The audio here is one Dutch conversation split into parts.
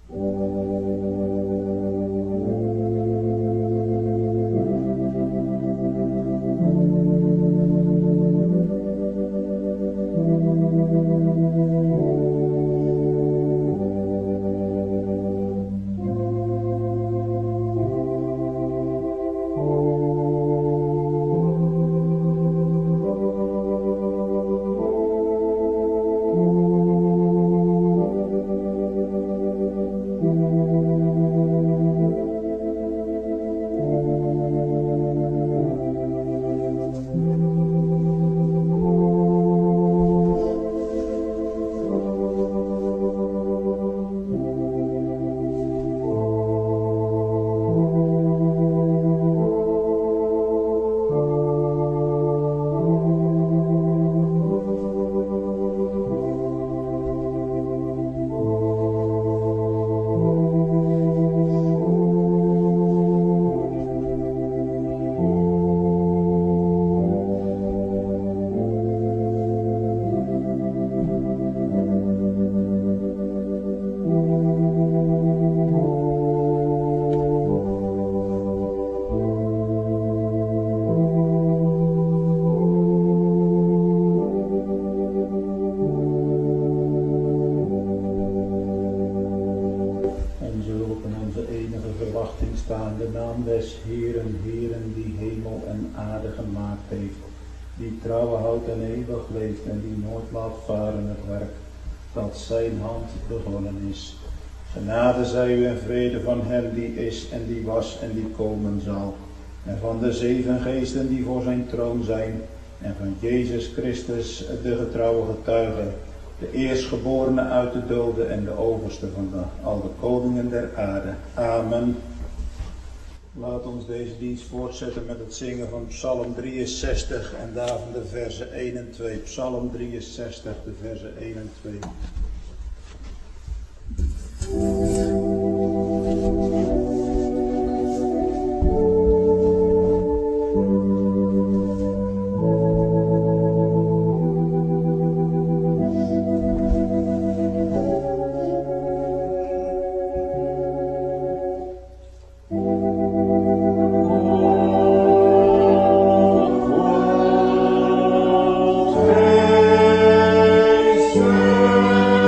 staande naam des Heeren, Heeren die hemel en aarde gemaakt heeft, die trouwe houdt en eeuwig leeft en die nooit laat varen het werk dat zijn hand begonnen is. Genade zij u en vrede van hem die is en die was en die komen zal, en van de 7 geesten die voor zijn troon zijn, en van Jezus Christus, de getrouwe getuige, de eerstgeborene uit de doden en de overste van al de koningen der aarde. Amen. Laat ons deze dienst voortzetten met het zingen van Psalm 63 en daarvan de versen 1 en 2. Psalm 63, de versen 1 en 2. Praise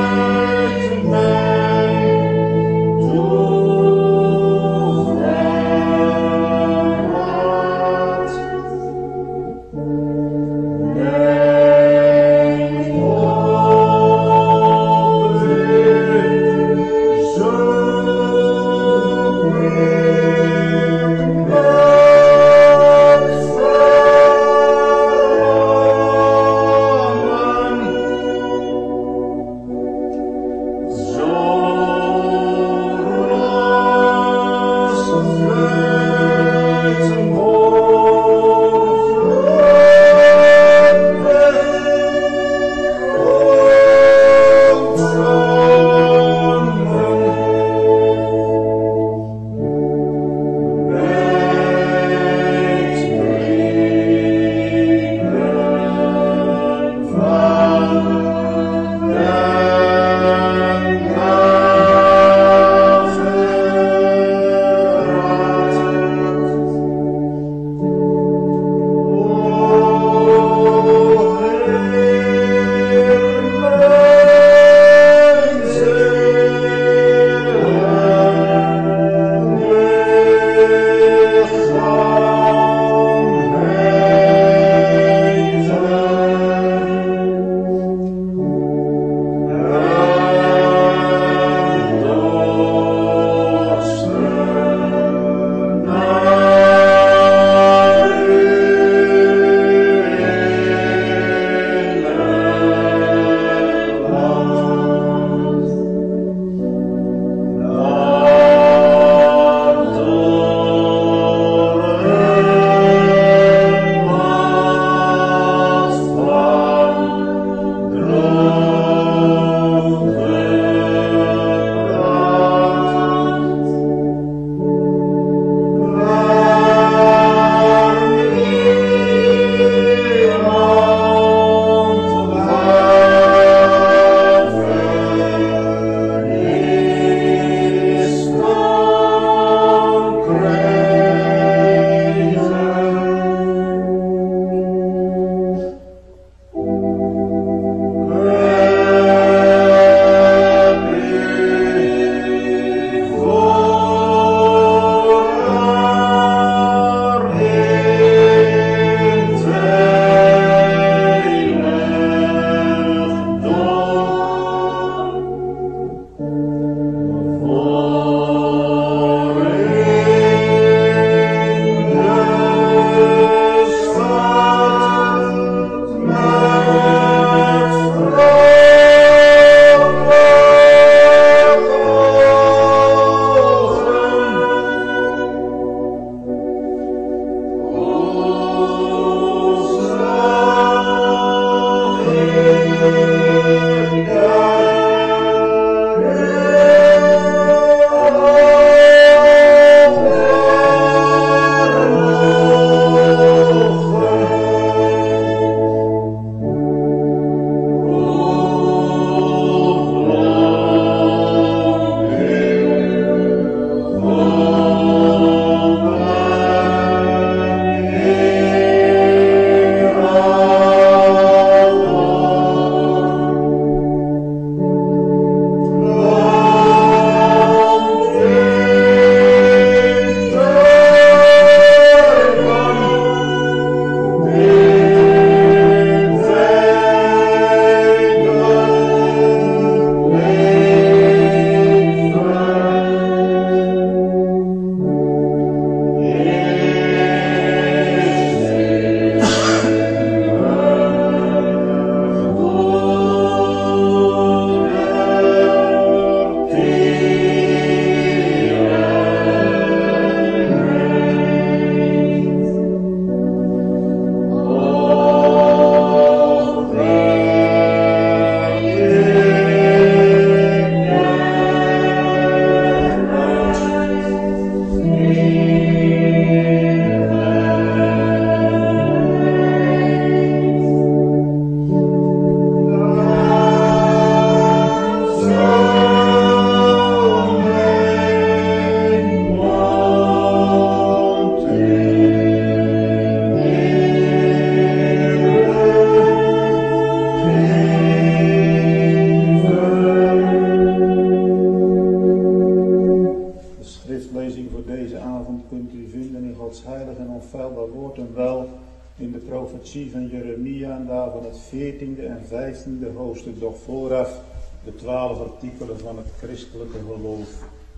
Gods heilig en onfeilbaar woord en wel in de profetie van Jeremia en daarvan het 14e en 15e hoofdstuk, doch vooraf de 12 artikelen van het christelijke geloof.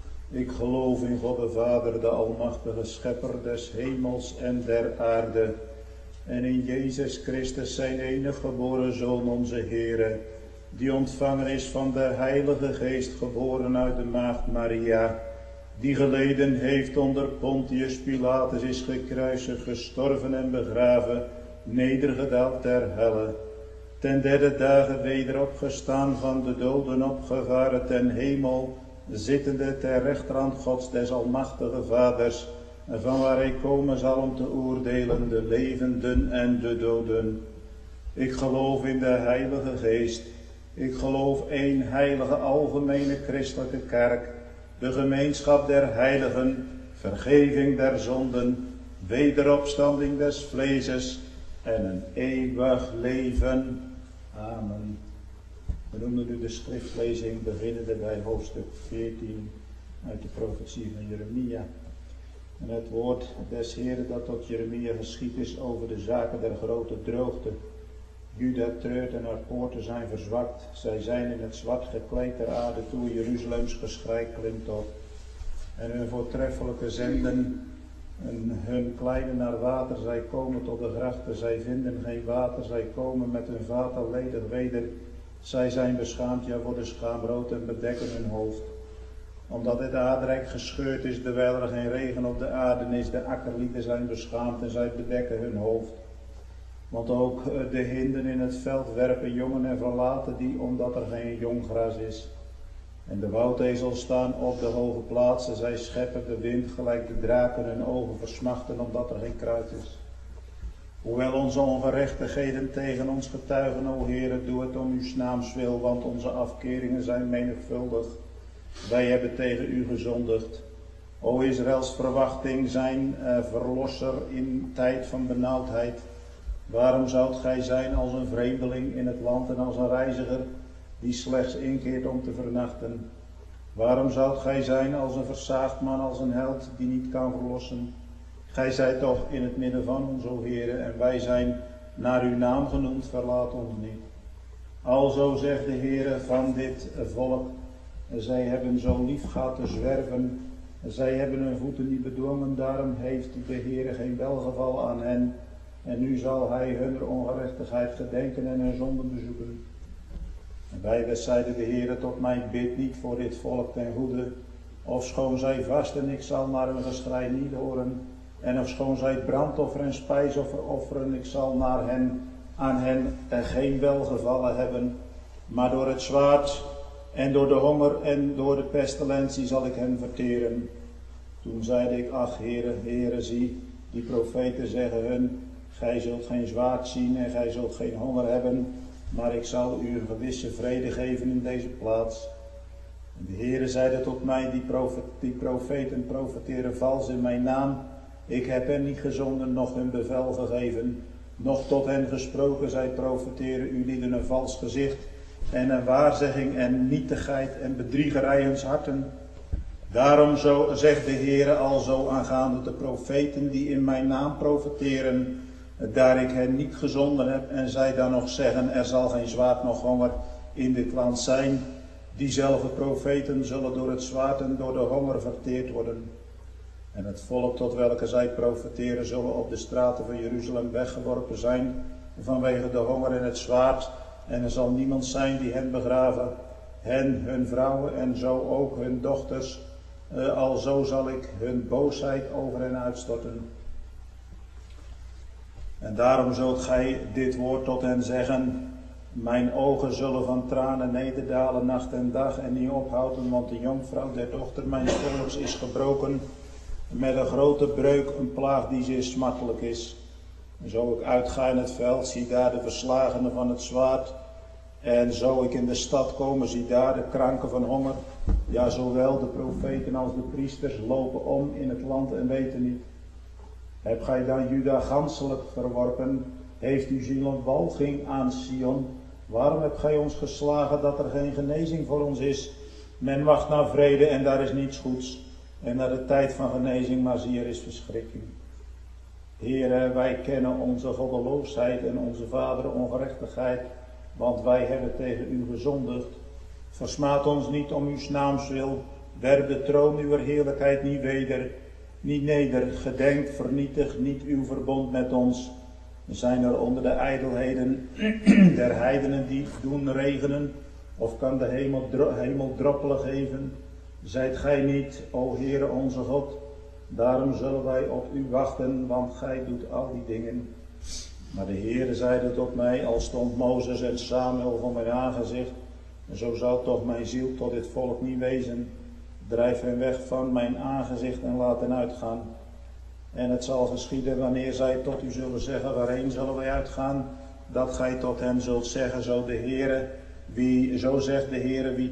Ik geloof in God de Vader, de almachtige schepper des hemels en der aarde, en in Jezus Christus zijn enige geboren Zoon, onze Heere, die ontvangen is van de Heilige Geest, geboren uit de maagd Maria, die geleden heeft onder Pontius Pilatus, is gekruisigd, gestorven en begraven, nedergedaald ter helle, ten derde dagen weder opgestaan, van de doden opgevaren ten hemel, zittende ter rechterhand Gods des almachtige Vaders, en van waar hij komen zal om te oordelen de levenden en de doden. Ik geloof in de Heilige Geest. Ik geloof één heilige algemene christelijke kerk, de gemeenschap der heiligen, vergeving der zonden, wederopstanding des vleeses en een eeuwig leven. Amen. We noemen nu de schriftlezing beginnende bij hoofdstuk 14 uit de profetie van Jeremia. En het woord des Heeren dat tot Jeremia geschied is over de zaken der grote droogte. Juda treurt en haar poorten zijn verzwakt. Zij zijn in het zwart gekleed ter aarde toe, Jeruzalems geschrei klimt op. En hun voortreffelijke zenden en hun kleine naar water, zij komen tot de grachten. Zij vinden geen water, zij komen met hun vaten ledig weder. Zij zijn beschaamd, ja worden schaamrood en bedekken hun hoofd. Omdat het aardrijk gescheurd is, terwijl er geen regen op de aarde is, de akkerlieden zijn beschaamd en zij bedekken hun hoofd. Want ook de hinden in het veld werpen jongen en verlaten die, omdat er geen jong gras is. En de woudezels staan op de hoge plaatsen, zij scheppen de wind gelijk de draken hun ogen versmachten, omdat er geen kruid is. Hoewel onze ongerechtigheden tegen ons getuigen, o Heere, doe het om uw naams wil, want onze afkeringen zijn menigvuldig. Wij hebben tegen u gezondigd. O Israëls verwachting, zijn verlosser in tijd van benauwdheid. Waarom zoudt gij zijn als een vreemdeling in het land en als een reiziger die slechts inkeert om te vernachten? Waarom zoudt gij zijn als een versaagd man, als een held die niet kan verlossen? Gij zijt toch in het midden van ons, o Heere, en wij zijn naar uw naam genoemd, verlaat ons niet. Alzo zegt de Heere van dit volk, zij hebben zo lief gehad te zwerven, zij hebben hun voeten niet bedwongen, daarom heeft de Heere geen welgeval aan hen. En nu zal hij hun ongerechtigheid gedenken en hun zonden bezoeken. En wij zeiden de Heere tot mij, bid niet voor dit volk ten goede, ofschoon zij vasten, ik zal naar hun geschrei niet horen. En ofschoon zij brandoffer en spijsoffer offeren, ik zal aan hen geen welgevallen hebben. Maar door het zwaard en door de honger en door de pestilentie zal ik hen verteren. Toen zeide ik, ach Heere, Heere, zie, die profeten zeggen hun, gij zult geen zwaard zien en gij zult geen honger hebben, maar ik zal u een gewisse vrede geven in deze plaats. En de Heere zeide tot mij, die profeten profeteren vals in mijn naam. Ik heb hen niet gezonden, noch hun bevel gegeven, noch tot hen gesproken. Zij profeteren u lieden een vals gezicht en een waarzegging en nietigheid en bedriegerij huns harten. Daarom zo zegt de Heere alzo aangaande de profeten die in mijn naam profeteren, daar ik hen niet gezonden heb en zij dan nog zeggen, er zal geen zwaard noch honger in dit land zijn. Diezelfde profeten zullen door het zwaard en door de honger verteerd worden. En het volk tot welke zij profeteren zullen op de straten van Jeruzalem weggeworpen zijn vanwege de honger en het zwaard. En er zal niemand zijn die hen begraven, hen, hun vrouwen en zo ook hun dochters. Alzo zal ik hun boosheid over hen uitstorten. En daarom zult gij dit woord tot hen zeggen, mijn ogen zullen van tranen nederdalen nacht en dag en niet ophouden, want de jongvrouw der dochter mijns volks is gebroken met een grote breuk, een plaag die zeer smartelijk is. En zo ik uitga in het veld, zie daar de verslagenen van het zwaard, en zo ik in de stad kom, zie daar de kranken van honger. Ja, zowel de profeten als de priesters lopen om in het land en weten niet. Hebt gij dan Juda ganselijk verworpen? Heeft uw ziel een walging aan Sion? Waarom hebt gij ons geslagen dat er geen genezing voor ons is? Men wacht naar vrede en daar is niets goeds. En naar de tijd van genezing, maar zie er is verschrikking. Heere, wij kennen onze goddeloosheid en onze vaderen ongerechtigheid, want wij hebben tegen u gezondigd. Versmaad ons niet om uw naams wil, werp de troon uw heerlijkheid niet neder, gedenkt, vernietigt niet uw verbond met ons. Zijn er onder de ijdelheden der heidenen die doen regenen, of kan de hemel droppelen geven? Zijt gij niet, o Heere onze God, daarom zullen wij op u wachten, want gij doet al die dingen. Maar de Heere zeide tot mij, al stond Mozes en Samuel voor mijn aangezicht, zo zou toch mijn ziel tot dit volk niet wezen. Drijf hen weg van mijn aangezicht en laat hen uitgaan. En het zal geschieden wanneer zij tot u zullen zeggen, waarheen zullen wij uitgaan, dat gij tot hen zult zeggen, zo zegt de Heere, wie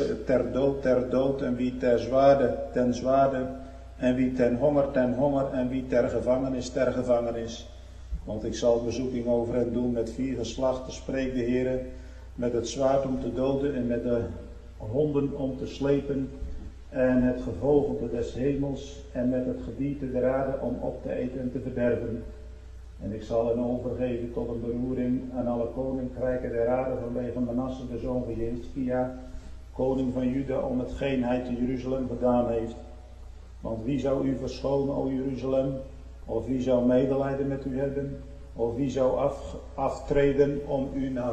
ter dood, en wie ten zwaarde, en wie ten honger, en wie ter gevangenis. Want ik zal bezoeking over hen doen met 4 geslachten, spreekt de Heere, met het zwaard om te doden en met de honden om te slepen, en het gevogelte des hemels en met het gedierte der aarde om op te eten en te verderven. En ik zal hen overgeven tot een beroering aan alle koninkrijken der aarde vanwege Manasse de zoon van Hizkia, koning van Juda, om hetgeen hij te Jeruzalem gedaan heeft. Want wie zou u verschonen, o Jeruzalem? Of wie zou medelijden met u hebben? Of wie zou aftreden om u naar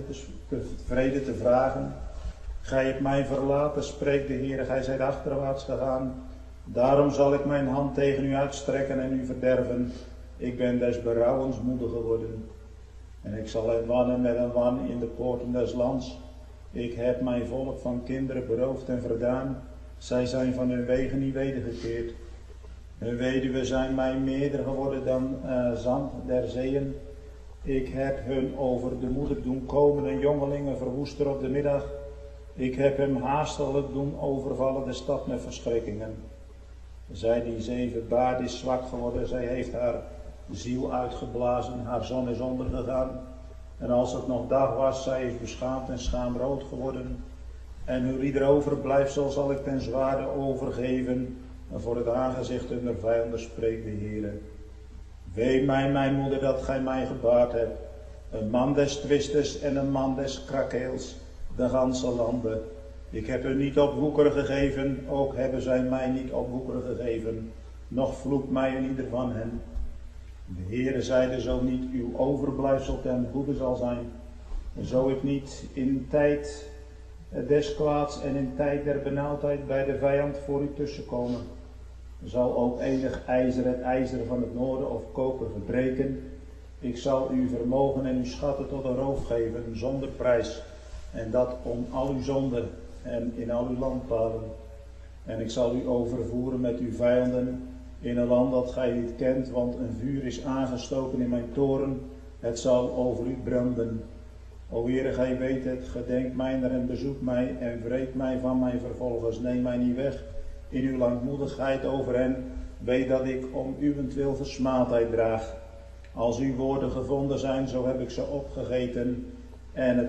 vrede te vragen? Gij hebt mij verlaten, spreekt de Heer, gij zijt achterwaarts gegaan. Daarom zal ik mijn hand tegen u uitstrekken en u verderven. Ik ben des berouwens moede geworden. En ik zal hen wannen met een wan in de poorten des lands. Ik heb mijn volk van kinderen beroofd en verdaan. Zij zijn van hun wegen niet wedergekeerd. Hun weduwen zijn mij meerder geworden dan zand der zeeën. Ik heb hun over de moeder doen komen en jongelingen verwoester op de middag. Ik heb hem haastelijk doen overvallen de stad met verschrikkingen. Zij die 7 baard is zwak geworden, zij heeft haar ziel uitgeblazen, haar zon is ondergegaan. En als het nog dag was, zij is beschaamd en schaamrood geworden. En hoe ieder overblijfsel zal ik ten zwaarde overgeven, en voor het aangezicht hunner vijanden spreekt de Heer. Wee mij, mijn moeder, dat gij mij gebaard hebt, een man des twistes en een man des krakeels, de ganse landen. Ik heb hun niet op woekeren gegeven, ook hebben zij mij niet op woekeren gegeven, nog vloekt mij een ieder van hen. De Heere zeide, zo niet uw overblijfsel ten goede zal zijn, zo ik niet in tijd des kwaads en in tijd der benauwdheid bij de vijand voor u tussenkomen. Zal ook enig ijzer het ijzer van het noorden of koper verbreken. Ik zal uw vermogen en uw schatten tot een roof geven, zonder prijs, en dat om al uw zonden en in al uw landpalen. En ik zal u overvoeren met uw vijanden in een land dat gij niet kent, want een vuur is aangestoken in mijn toren, het zal over u branden. O Heere, gij weet het, gedenk mijner en bezoek mij en wreek mij van mijn vervolgers. Neem mij niet weg in uw langmoedigheid over hen. Weet dat ik om uwentwil versmaadheid draag. Als uw woorden gevonden zijn, zo heb ik ze opgegeten. En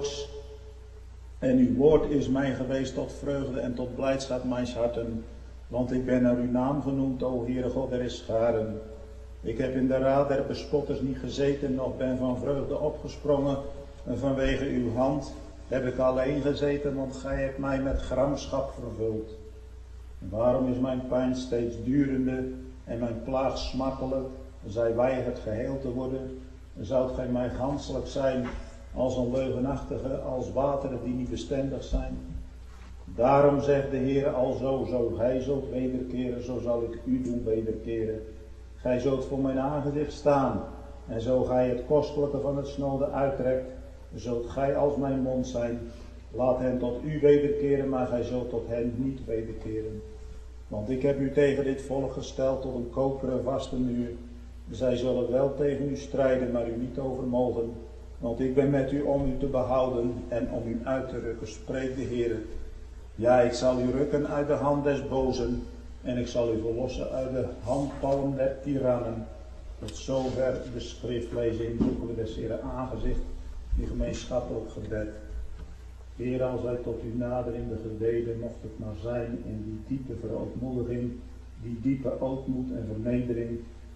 uw woord is mij geweest tot vreugde en tot blijdschap mijns harten. Want ik ben naar uw naam genoemd, o Heere God der scharen. Ik heb in de raad der bespotters niet gezeten, noch ben van vreugde opgesprongen. En vanwege uw hand heb ik alleen gezeten, want gij hebt mij met gramschap vervuld. En waarom is mijn pijn steeds durende en mijn plaag smartelijk? Zij weigert geheel te worden. Zoudt gij mij ganselijk zijn als een leugenachtige, als wateren die niet bestendig zijn? Daarom zegt de Heer alzo, zo gij zult wederkeren, zo zal ik u doen wederkeren. Gij zult voor mijn aangezicht staan, en zo gij het kostelijke van het snode uittrekt, zult gij als mijn mond zijn. Laat hen tot u wederkeren, maar gij zult tot hen niet wederkeren. Want ik heb u tegen dit volk gesteld tot een koperen vaste muur. Zij zullen wel tegen u strijden, maar u niet overmogen. Want ik ben met u om u te behouden en om u uit te rukken, spreekt de Heer. Ja, ik zal u rukken uit de hand des bozen en ik zal u verlossen uit de handpalm der tirannen. Tot zover de schriftlezing, zoeken we des Heeren aangezicht, die gemeenschappelijk gebed. Heer, als wij tot u naderen in de gebeden, mocht het maar zijn in die diepe verootmoediging, die diepe ootmoed en vernedering,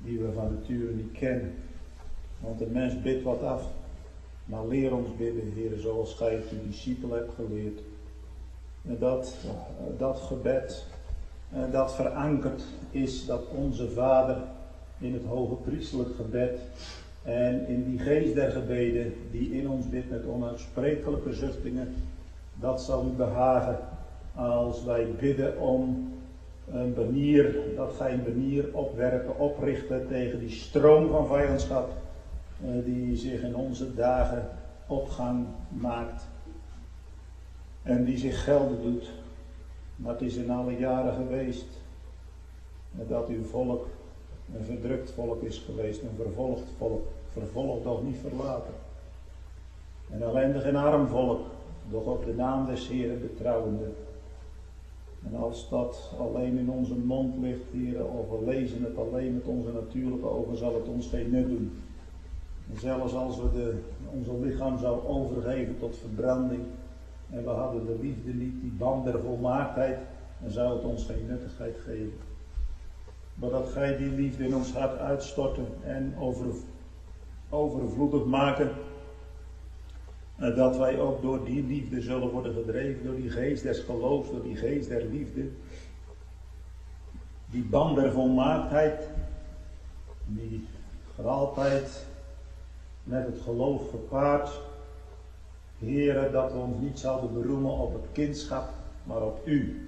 die we van nature niet kennen. Want de mens bidt wat af. Maar leer ons bidden, Heer, zoals gij het uw discipelen hebt geleerd. En dat gebed, dat verankerd is, dat onze Vader in het hoge priesterlijk gebed en in die geest der gebeden die in ons bidt met onuitsprekelijke zuchtingen, dat zal u behagen als wij bidden om een banier, dat gij een banier opwerpen, oprichten tegen die stroom van vijandschap die zich in onze dagen opgang maakt en die zich gelden doet. Maar het is in alle jaren geweest dat uw volk een verdrukt volk is geweest, een vervolgd volk, vervolgd doch niet verlaten. Een ellendig en arm volk, doch op de naam des Heeren betrouwende. En als dat alleen in onze mond ligt, Heer, of we lezen het alleen met onze natuurlijke ogen, zal het ons geen nut doen. En zelfs als we onze lichaam zou overgeven tot verbranding, en we hadden de liefde niet, die band der volmaaktheid, dan zou het ons geen nuttigheid geven. Maar dat gij die liefde in ons hart uitstorten en overvloedig maken, dat wij ook door die liefde zullen worden gedreven, door die geest des geloofs, door die geest der liefde, die band der volmaaktheid, die altijd met het geloof gepaard, Heere, dat we ons niet zouden beroemen op het kindschap, maar op u.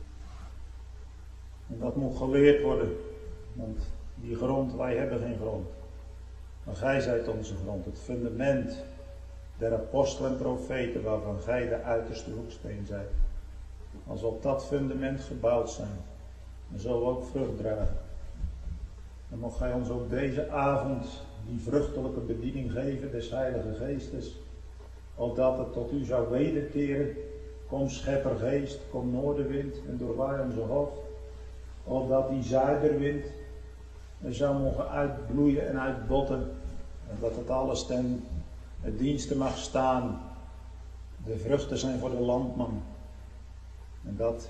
En dat moet geleerd worden, want die grond, wij hebben geen grond. Maar gij zijt onze grond, het fundament der apostelen en profeten, waarvan gij de uiterste hoeksteen zijt. Als op dat fundament gebouwd zijn, dan zullen we ook vrucht dragen. Dan mocht gij ons ook deze avond die vruchtelijke bediening geven des Heilige Geestes, opdat het tot u zou wederkeren. Kom scheppergeest, kom noordenwind en doorwaai onze hoofd, opdat die zuiderwind zou mogen uitbloeien en uitbotten, en dat het alles ten dienste mag staan. De vruchten zijn voor de landman, en dat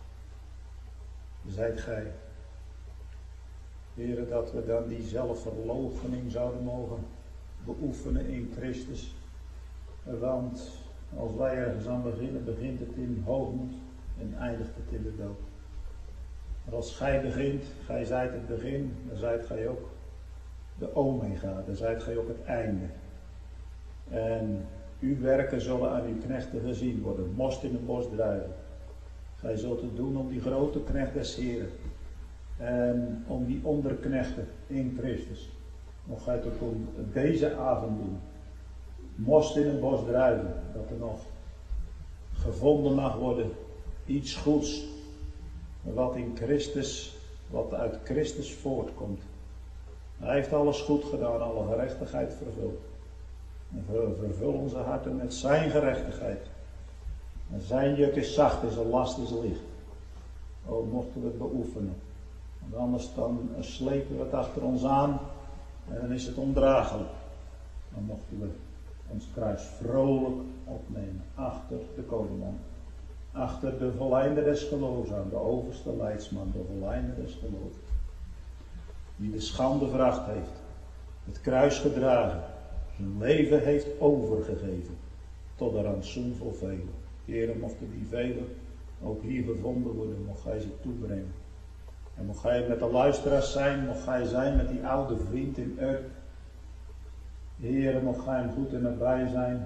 zijt gij. Heere, dat we dan die zelfverloochening zouden mogen beoefenen in Christus. Want als wij ergens aan beginnen, begint het in hoogmoed en eindigt het in de dood. Maar als gij begint, gij zijt het begin, dan zijt gij ook de omega, dan zijt gij ook het einde. En uw werken zullen aan uw knechten gezien worden, most in het bos drijven. Gij zult het doen om die grote knecht des Heren en om die onderknechten in Christus. Nog gij het ook om deze avond doen. Most in het bos drijven, dat er nog gevonden mag worden iets goeds wat in Christus, wat uit Christus voortkomt. Hij heeft alles goed gedaan, alle gerechtigheid vervuld. En vervul onze harten met zijn gerechtigheid. En zijn juk is zacht en zijn last is licht. O, mochten we het beoefenen. Want anders dan slepen we het achter ons aan en dan is het ondraaglijk. Dan mochten we ons kruis vrolijk opnemen achter de koning, achter de volleinder des geloofs aan, de overste leidsman, de volleinder des geloofs, die de schande veracht heeft, het kruis gedragen, zijn leven heeft overgegeven tot de rantsoen voor velen. Heere, mochten die velen ook hier gevonden worden, mocht gij ze toebrengen. En mocht gij met de luisteraars zijn, mocht gij zijn met die oude vriend in Urk. Heere, mocht gij hem goed en nabij zijn,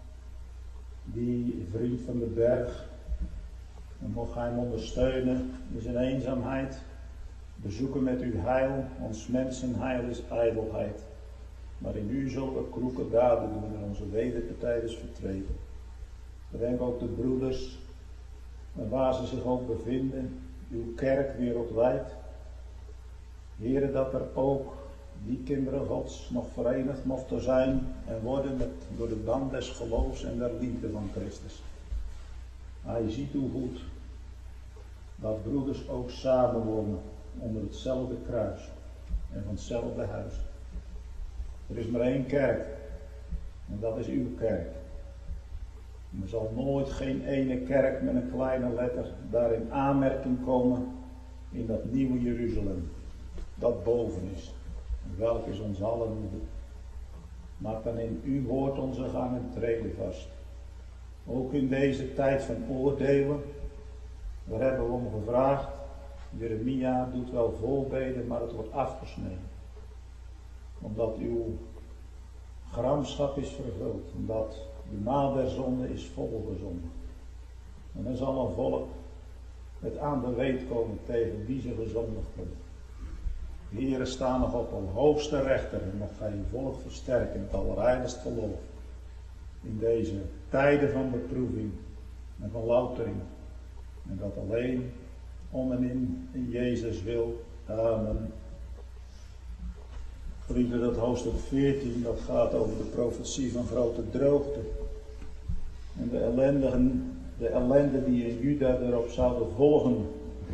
die vriend van de berg. En mocht gij hem ondersteunen in zijn eenzaamheid. Bezoeken met uw heil, ons mensenheil is ijdelheid. Maar in u zullen we kloeke daden doen en onze wederpartij is vertreten. Bedenk ook de broeders, waar ze zich ook bevinden, uw kerk wereldwijd. Heere, dat er ook die kinderen Gods nog verenigd mochten zijn en worden door de band des geloofs en der liefde van Christus. Hij ziet hoe goed dat broeders ook samen wonen onder hetzelfde kruis en van hetzelfde huis. Er is maar één kerk en dat is uw kerk. En er zal nooit geen ene kerk met een kleine letter daar in aanmerking komen in dat nieuwe Jeruzalem. dat boven is. Welk is ons allen moeder. Maak dan in uw woord onze gang en treden vast. Ook in deze tijd van oordelen. Daar hebben we om gevraagd. Jeremia doet wel voorbeden, maar het wordt afgesneden. Omdat uw gramschap is vervuld. Omdat de maal der zonde is volgezondigd. En dan zal een volk het aan de weet komen tegen wie ze gezondigd hebben. De Heere staan nog op een hoogste rechter en nog ga je volk versterken in het allerheiligst geloof. In deze tijden van beproeving en van loutering. En dat alleen om en in Jezus wil. Amen. Vrienden, dat hoofdstuk 14, dat gaat over de profetie van grote droogte. En de ellende die in Juda erop zouden volgen.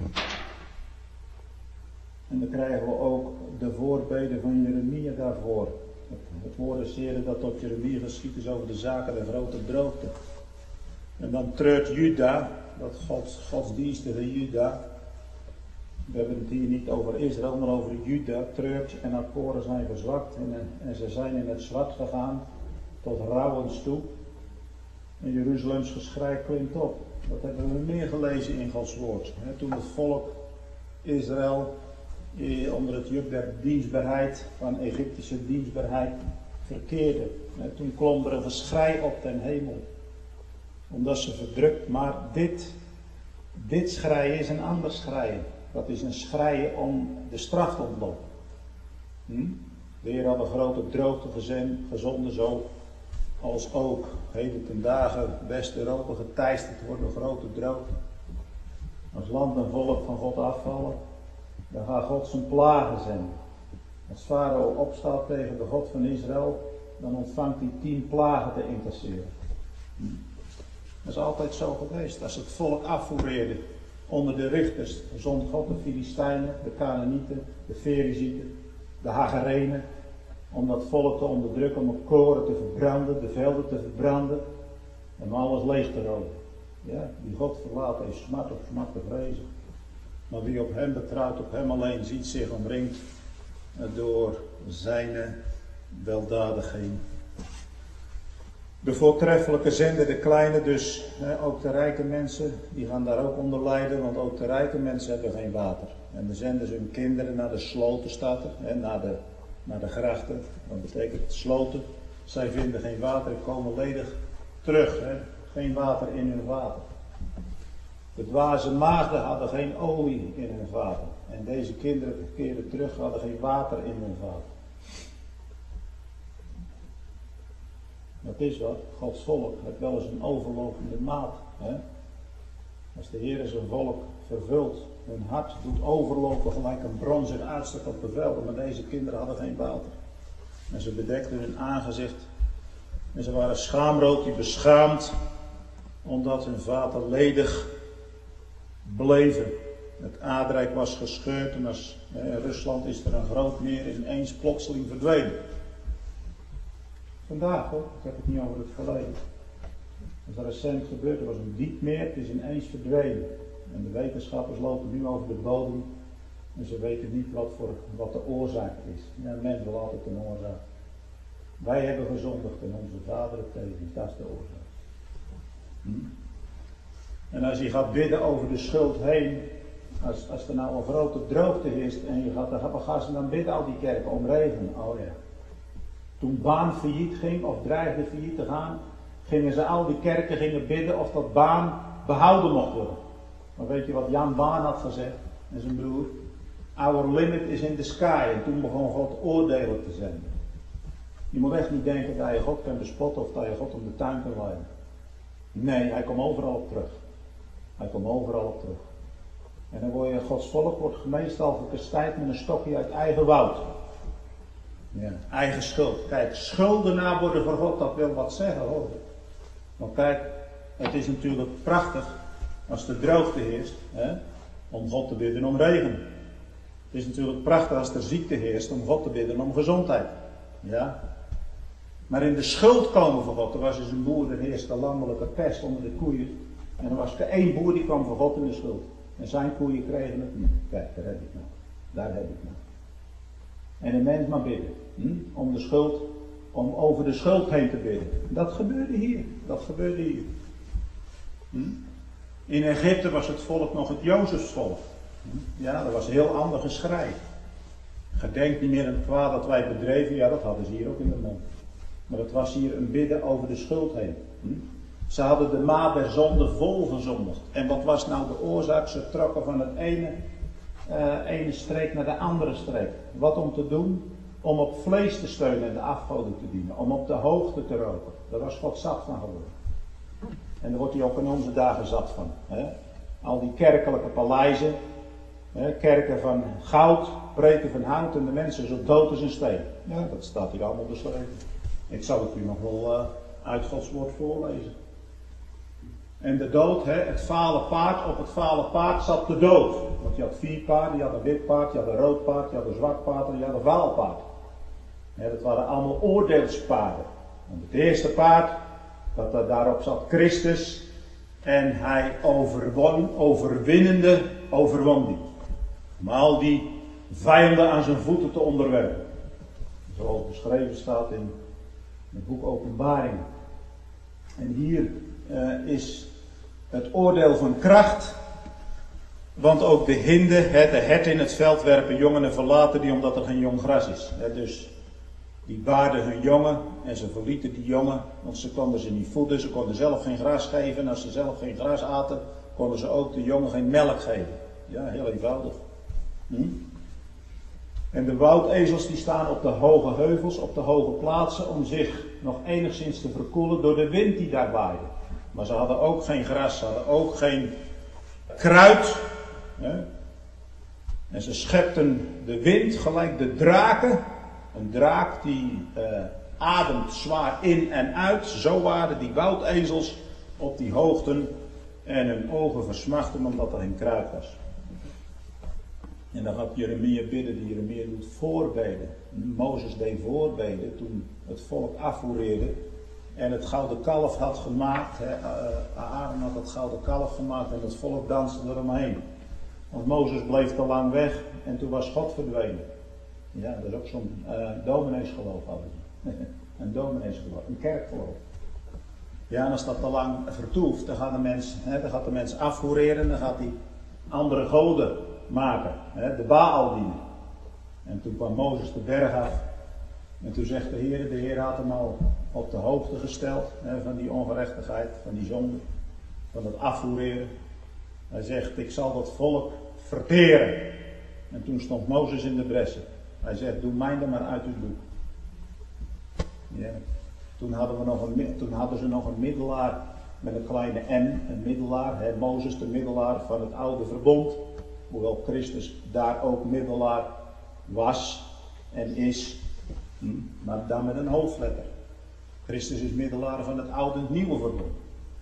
En dan krijgen we ook de voorbeden van Jeremia daarvoor. Het woord des Heren dat tot Jeremia geschied is over de zaken der grote droogte. En dan treurt Juda, dat godsdienstige Juda. We hebben het hier niet over Israël, maar over Juda. Treurt en haar koren zijn verzwakt en ze zijn in het zwart gegaan tot rouwens toe. En Jeruzalems geschrei klimt op. Dat hebben we meer gelezen in Gods woord. Toen het volk Israël onder het juk der dienstbaarheid, van Egyptische dienstbaarheid, verkeerde. Toen klom er een geschrei op ten hemel. Omdat ze verdrukt, maar dit schreien is een ander schreien. Dat is een schreien om de straf te ontlopen. De Heer had een grote droogte gezonden, zo als ook heden ten dagen West-Europa geteisterd wordt door grote droogte. Als land en volk van God afvallen, dan gaat God zijn plagen zenden. Als Farao opstaat tegen de God van Israël, dan ontvangt hij 10 plagen te incasseren. Dat is altijd zo geweest. Als het volk afvoereerde onder de richters, zond God de Filistijnen, de Canaanieten, de Ferizieten, de Hagarenen, om dat volk te onderdrukken, om het koren te verbranden, de velden te verbranden, en om alles leeg te roven. Ja, die God verlaten is smart op smart te vrezen. Maar wie op hem betrouwt, op hem alleen, ziet zich omringd door zijn weldadigheden. De voortreffelijke zenden de kleine, dus ook de rijke mensen, die gaan daar ook onder lijden, want ook de rijke mensen hebben geen water. En dan zenden ze hun kinderen naar de sloten, staat er, naar de grachten. Dat betekent sloten. Zij vinden geen water en komen ledig terug. Geen water in hun vaten. De dwaze maagden hadden geen olie in hun vaten. En deze kinderen keerden terug, hadden geen water in hun vaten. Dat is wat. Gods volk heeft wel eens een overlopende maat. Als de Heer zijn volk vervult, hun hart doet overlopen gelijk een bronzen uitstek op de velden. Maar deze kinderen hadden geen water. En ze bedekten hun aangezicht. En ze waren schaamrood, die beschaamd, omdat hun vaten ledig bleven. Het aardrijk was gescheurd en als in Rusland is er een groot meer ineens plotseling verdwenen. Vandaag hoor, ik heb het niet over het verleden. Dat is recent gebeurd, er was een diepmeer, het is ineens verdwenen. En de wetenschappers lopen nu over de bodem en ze weten niet wat de oorzaak is. Ja, men wil altijd een oorzaak. Wij hebben gezondigd en onze vaderen tevens, dat is de oorzaak. En als je gaat bidden over de schuld heen, als er nou een grote droogte is en je gaat dan bidden al die kerken om regen. Oh ja. Toen Baan failliet ging of dreigde failliet te gaan, gingen ze al die kerken bidden of dat Baan behouden mocht worden. Maar weet je wat Jan Baan had gezegd en zijn broer? Our limit is in the sky. En toen begon God oordelen te zenden. Je moet echt niet denken dat je God kan bespotten of dat je God om de tuin kan leiden. Nee, hij komt overal op terug. Hij komt overal op terug. En dan word je, Gods volk wordt meestal gekastijdt met een stokje uit eigen woud. Ja, eigen schuld. Kijk, schuldenaar worden voor God, dat wil wat zeggen hoor. Want kijk, het is natuurlijk prachtig als de droogte heerst, om God te bidden om regen. Het is natuurlijk prachtig als er ziekte heerst om God te bidden om gezondheid. Ja. Maar in de schuld komen voor God. Er was dus een boer, er heerste landelijke pest onder de koeien. En er was één boer die kwam voor God in de schuld. En zijn koeien kregen het niet. Kijk, daar heb ik nou. Daar heb ik nou. En een mens maar bidden. Om de schuld, om over de schuld heen te bidden. Dat gebeurde hier. Dat gebeurde hier. In Egypte was het volk nog het Jozefsvolk. Ja, dat was een heel ander geschrei. Gedenk niet meer aan het kwaad dat wij bedreven. Ja, dat hadden ze hier ook in de mond. Maar het was hier een bidden over de schuld heen. Ze hadden de maat der zonde vol gezondigd. En wat was nou de oorzaak? Ze trokken van het ene streek naar de andere streek. Wat om te doen? Om op vlees te steunen en de afgoden te dienen. Om op de hoogte te roken. Daar was God zat van geworden. En daar wordt hij ook in onze dagen zat van. Hè? Al die kerkelijke paleizen. Hè? Kerken van goud, preken van hout en de mensen zo dood als een steen. Ja, dat staat hier allemaal beschreven. Ik zal het u nog wel uit Gods woord voorlezen. En de dood, het vale paard, op het vale paard zat de dood. Want je had 4 paarden, je had een wit paard, je had een rood paard, je had een zwart paard en je had een vaal paard. Dat waren allemaal oordeelspaarden. En het eerste paard, daarop zat Christus. En hij overwinnende, overwon die. Om al die vijanden aan zijn voeten te onderwerpen. Zoals beschreven staat in het boek Openbaring. En hier is het oordeel van kracht. Want ook de hinde, de hert in het veld werpen jongen en verlaten die omdat er geen jong gras is. Dus die baarden hun jongen en ze verlieten die jongen, want ze konden ze niet voeden, ze konden zelf geen gras geven. En als ze zelf geen gras aten, konden ze ook de jongen geen melk geven. Ja, heel eenvoudig. En de woudezels die staan op de hoge heuvels, op de hoge plaatsen, om zich nog enigszins te verkoelen door de wind die daar waaide. Maar ze hadden ook geen gras, ze hadden ook geen kruid. En ze schepten de wind gelijk de draken. Een draak die ademt zwaar in en uit. Zo waren die woudezels op die hoogten en hun ogen versmachten omdat er geen kruid was. En dan gaat Jeremia bidden, die Jeremia doet voorbeden. Mozes deed voorbeden toen het volk afvoereerde en het gouden kalf had gemaakt. Aaron had het gouden kalf gemaakt en het volk danste eromheen. Want Mozes bleef te lang weg en toen was God verdwenen. Ja, dat is ook zo'n domineesgeloof hadden ze. Een domineesgeloof, een kerkgeloof. Ja, en als dat te lang vertoeft, dan gaat de mens afvoereren, dan gaat hij andere goden maken. De Baal dienen. En toen kwam Mozes de berg af. En toen zegt de Heer had hem al op de hoogte gesteld van die ongerechtigheid, van die zonde, van het afvoereren. Hij zegt, ik zal dat volk verteren. En toen stond Mozes in de bressen. Hij zegt, doe mij er maar uit uw boek. Ja. Toen hadden ze nog een middelaar met een kleine M, een middelaar, Mozes de middelaar van het oude verbond. Hoewel Christus daar ook middelaar was en is, maar dan met een hoofdletter. Christus is middelaar van het oude en het nieuwe verbond.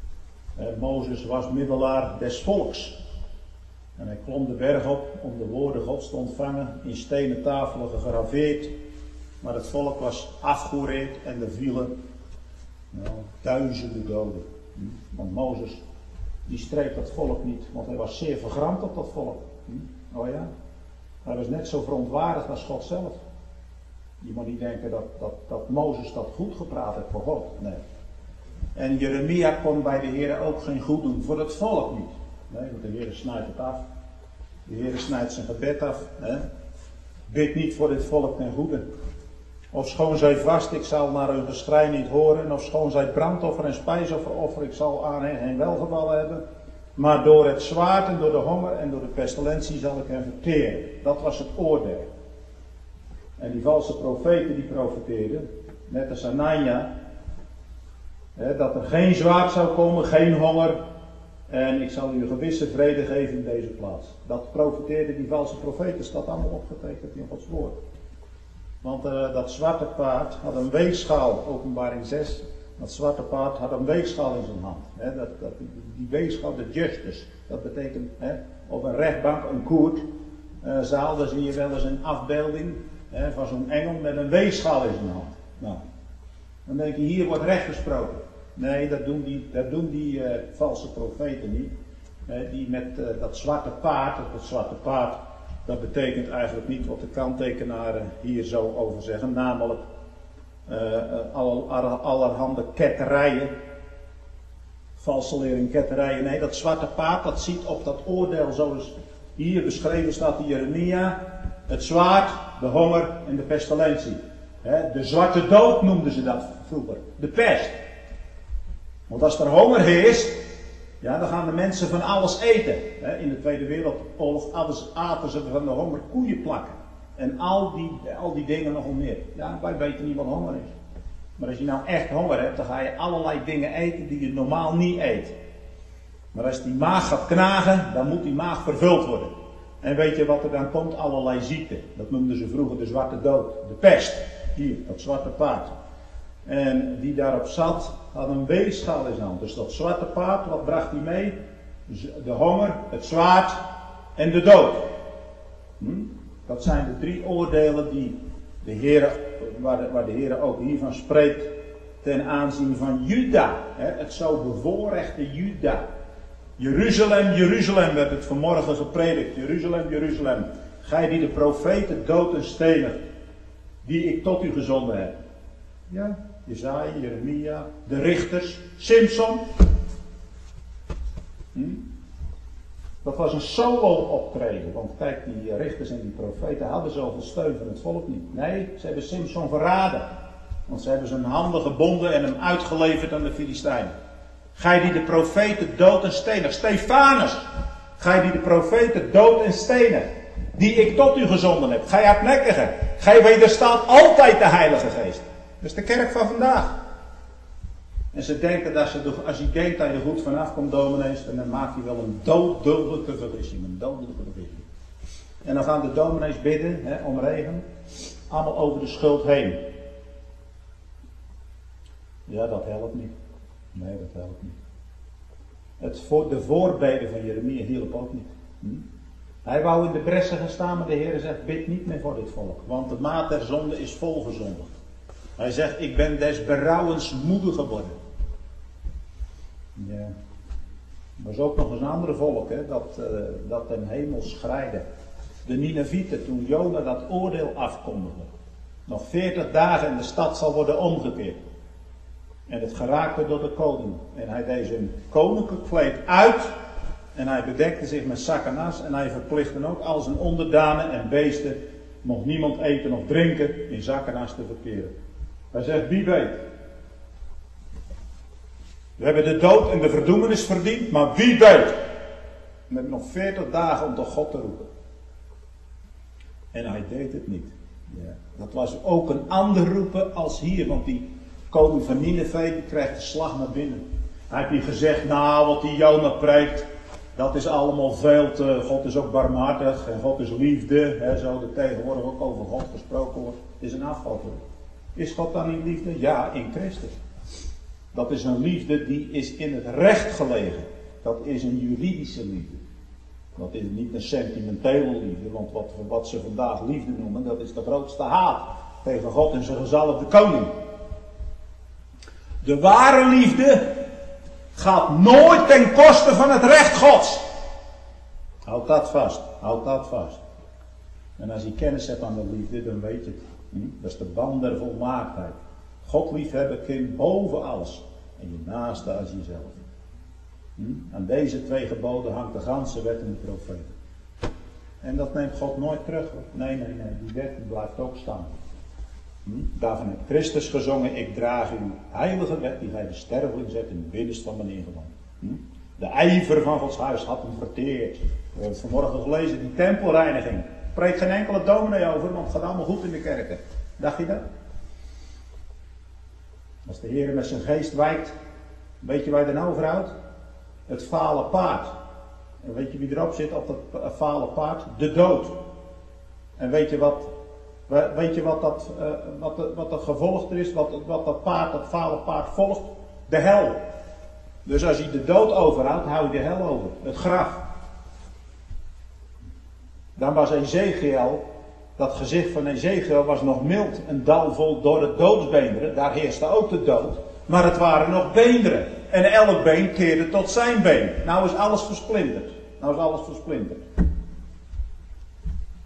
Mozes was middelaar des volks. En hij klom de berg op om de woorden Gods te ontvangen, in stenen tafelen gegraveerd. Maar het volk was afgehoereerd en er vielen duizenden doden. Want Mozes, die streed dat volk niet, want hij was zeer vergramd op dat volk. Oh ja, hij was net zo verontwaardigd als God zelf. Je moet niet denken dat Mozes dat goed gepraat heeft voor God. Nee. En Jeremia kon bij de Heer ook geen goed doen voor het volk niet. Nee, want de Heer snijdt het af. De Heer snijdt zijn gebed af. Bid niet voor dit volk ten goede. Of schoon zij vast, ik zal naar hun geschrei niet horen. Of schoon zij brandoffer en spijsoffer offer, ik zal aan hen geen welgevallen hebben. Maar door het zwaard en door de honger en door de pestilentie zal ik hen verteren. Dat was het oordeel. En die valse profeten die profeteerden, net als Anania, dat er geen zwaard zou komen, geen honger. En ik zal u een gewisse vrede geven in deze plaats. Dat profeteerden die valse profeten, staat allemaal opgetekend in Gods woord. Want dat zwarte paard had een weegschaal, Openbaring 6. Dat zwarte paard had een weegschaal in zijn hand. Die weegschaal, de justice, dat betekent op een rechtbank, een koert, zaal, daar zie je wel eens een afbeelding van zo'n engel met een weegschaal in zijn hand. Nou, dan denk je, hier wordt recht gesproken. Nee, dat doen die valse profeten niet. Die met dat zwarte paard, dat betekent eigenlijk niet wat de kanttekenaren hier zo over zeggen, namelijk allerhande ketterijen, valse lering ketterijen. Nee, dat zwarte paard, dat ziet op dat oordeel zoals hier beschreven staat in Jeremia, het zwaard, de honger en de pestilentie. De zwarte dood noemden ze dat vroeger, de pest. Want als er honger heerst, ja, dan gaan de mensen van alles eten. In de Tweede Wereldoorlog aten ze van de honger koeien plakken. En al die dingen nogal meer. Ja, wij weten niet wat honger is. Maar als je nou echt honger hebt, dan ga je allerlei dingen eten die je normaal niet eet. Maar als die maag gaat knagen, dan moet die maag vervuld worden. En weet je wat er dan komt? Allerlei ziekten. Dat noemden ze vroeger de zwarte dood. De pest. Hier, dat zwarte paard. En die daarop zat, had een weegschaal in zijn hand. Dus dat zwarte paard, wat bracht hij mee? De honger, het zwaard en de dood. Dat zijn de 3 oordelen die de Heer, waar de Heer ook hiervan spreekt ten aanzien van Juda. Het zo bevoorrechte Juda. Jeruzalem, Jeruzalem werd het vanmorgen gepredikt. Jeruzalem, Jeruzalem. Gij die de profeten dood en stenigt, die ik tot u gezonden heb. Ja, Jesaja, Jeremia, de richters, Simson. Dat was een solo optreden. Want kijk, die richters en die profeten hadden zoveel steun van het volk niet. Nee, ze hebben Simson verraden. Want ze hebben zijn handen gebonden en hem uitgeleverd aan de Filistijnen. Gij die de profeten dood en stenig. Stefanus. Gij die de profeten dood en stenig. Die ik tot u gezonden heb. Gij hardnekkige. Gij wederstaat altijd de Heilige Geest. Dat is de kerk van vandaag. En ze denken dat als je denkt dat je er goed vanaf komt, dominees, dan maak je wel een dodelijke vergissing. Een dodelijke vergissing. En dan gaan de dominees bidden om regen. Allemaal over de schuld heen. Ja, dat helpt niet. Nee, dat helpt niet. De voorbeden van Jeremia hielp ook niet. Hij wou in de bressen gaan staan, maar de Heer zegt, bid niet meer voor dit volk. Want de maat der zonde is volgezondigd. Hij zegt, ik ben des berouwens moede geworden. Ja. Er was ook nog eens een andere volk, dat ten hemel schreide. De Ninevieten, toen Jona dat oordeel afkondigde. Nog 40 dagen en de stad zal worden omgekeerd. En het geraakte door de koning. En hij deed zijn koninklijk kleed uit. En hij bedekte zich met zak en as. En hij verplichtte ook al zijn onderdanen en beesten. Mocht niemand eten of drinken in zak en as te verkeren. Hij zegt, wie weet. We hebben de dood en de verdoemenis verdiend. Maar wie weet. We hebben nog 40 dagen om tot God te roepen. En hij deed het niet. Ja. Dat was ook een ander roepen als hier. Want die koning van Nineve die krijgt de slag naar binnen. Hij heeft niet gezegd, nou wat die Jona preekt, dat is allemaal veel te, God is ook barmhartig en God is liefde. Zo er tegenwoordig ook over God gesproken wordt. Het is een afvalter. Is God dan niet liefde? Ja, in Christus. Dat is een liefde die is in het recht gelegen. Dat is een juridische liefde. Dat is niet een sentimentele liefde. Want wat ze vandaag liefde noemen, dat is de grootste haat tegen God en zijn gezalfde koning. De ware liefde gaat nooit ten koste van het recht Gods. Houd dat vast. Houd dat vast. En als je kennis hebt aan de liefde, dan weet je het. Dat is de band der volmaaktheid. God liefhebben kind boven alles. En je naaste als jezelf. Aan deze 2 geboden hangt de ganse wet en de profeten. En dat neemt God nooit terug. Nee. Die wet die blijft ook staan. Daarvan heeft Christus gezongen, ik draag uw heilige wet, die gij de sterveling zet in het binnenste van mijn ingewand. De ijver van Gods huis had hem verteerd. We hebben het vanmorgen gelezen, die tempelreiniging. Er spreekt geen enkele dominee over, want het gaat allemaal goed in de kerken. Dacht je dat? Als de Heer met zijn geest wijkt, weet je waar je dan overhoudt? Het vale paard. En weet je wie erop zit op dat vale paard? De dood. En weet je wat dat gevolg er is? Wat dat paard, dat vale paard volgt? De hel. Dus als je de dood overhoudt, hou je de hel over. Het graf. Dan was Ezekiel, dat gezicht van Ezekiel was nog mild. Een dal vol door het doodsbeenderen. Daar heerste ook de dood. Maar het waren nog beenderen. En elk been keerde tot zijn been. Nou is alles versplinterd.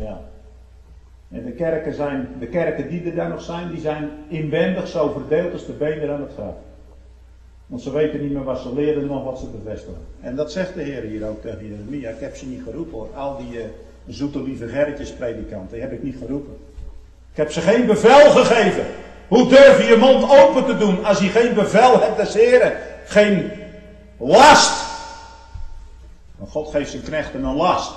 Ja. En de kerken die er daar nog zijn, die zijn inwendig zo verdeeld als de benen aan het graf. Want ze weten niet meer wat ze leren, nog wat ze bevestigen. En dat zegt de Heer hier ook tegen Jeremia. Ik heb ze niet geroepen hoor. Al die zoete lieve Gerritjes predikanten, die heb ik niet geroepen. Ik heb ze geen bevel gegeven. Hoe durf je je mond open te doen als je geen bevel hebt des Heren? Geen last. Want God geeft zijn knechten een last.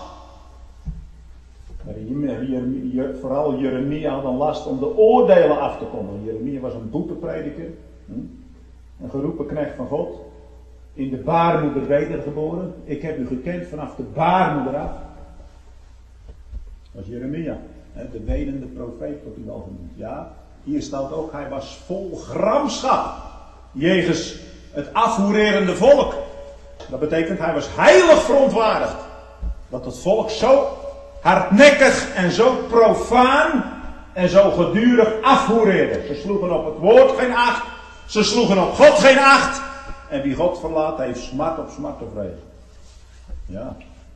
Vooral Jeremia had een last om de oordelen af te kondigen. Jeremia was een boeteprediker. Een geroepen knecht van God. In de baarmoeder wedergeboren. Ik heb u gekend vanaf de baarmoeder af. Dat was Jeremia. De wenende profeet wordt hij wel genoemd. Ja, hier staat ook, hij was vol gramschap. Jegens het afhoererende volk. Dat betekent, hij was heilig verontwaardigd. Dat het volk zo hardnekkig en zo profaan en zo gedurig afhoereerde. Ze sloegen op het woord geen acht. Ze sloegen op God geen acht. En wie God verlaat heeft smart op smart te vrezen. Ja.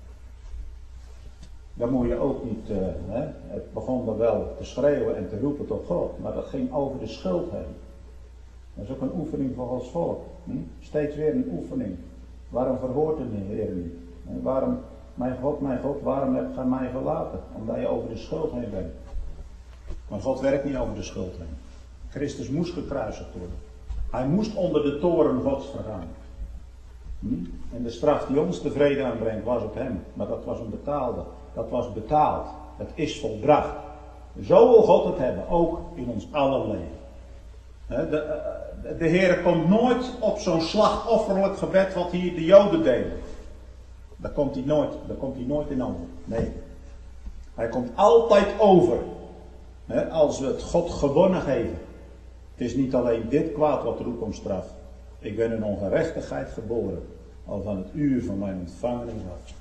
Dan moet je ook niet, het begon dan wel te schreeuwen en te roepen tot God. Maar dat ging over de schuld heen. Dat is ook een oefening voor Gods volk. Steeds weer een oefening. Waarom verhoort de Heer niet? En waarom, mijn God, waarom heb je mij verlaten? Omdat je over de schuld heen bent. Maar God werkt niet over de schuld heen. Christus moest gekruisigd worden. Hij moest onder de toren Gods vergaan. En de straf die ons de vrede aanbrengt was op hem. Maar dat was een betaalde. Dat was betaald. Het is volbracht. Zo wil God het hebben. Ook in ons aller leven. De Heer komt nooit op zo'n slachtofferlijk gebed wat hier de Joden deden. Daar komt hij nooit in over. Nee. Hij komt altijd over. Als we het God gewonnen geven. Het is niet alleen dit kwaad wat roept om straf. Ik ben in ongerechtigheid geboren. Al van het uur van mijn ontvangeling af.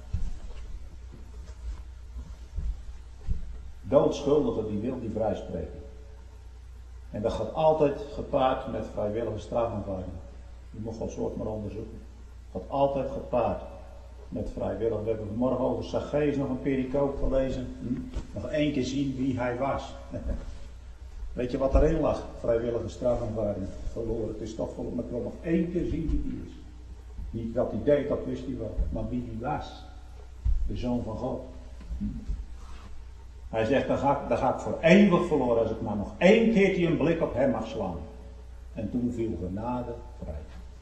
Doodschuldigen die wil die vrijspreken. En dat gaat altijd gepaard met vrijwillige strafaanvaarding. Je moet Gods woord maar onderzoeken. Het gaat altijd gepaard met vrijwillig. We hebben vanmorgen over Zacchaeus nog een pericoop gelezen. Nog één keer zien wie hij was. Weet je wat erin lag? Vrijwillige strafaanvaarding. Verloren. Het is toch verloren. Maar ik wil nog één keer zien wie hij is. Niet wat hij deed, dat wist hij wel. Maar wie hij was. De Zoon van God. Hij zegt, dan ga ik voor eeuwig verloren als ik maar nog één keertje een blik op hem mag slaan. En toen viel genade vrij.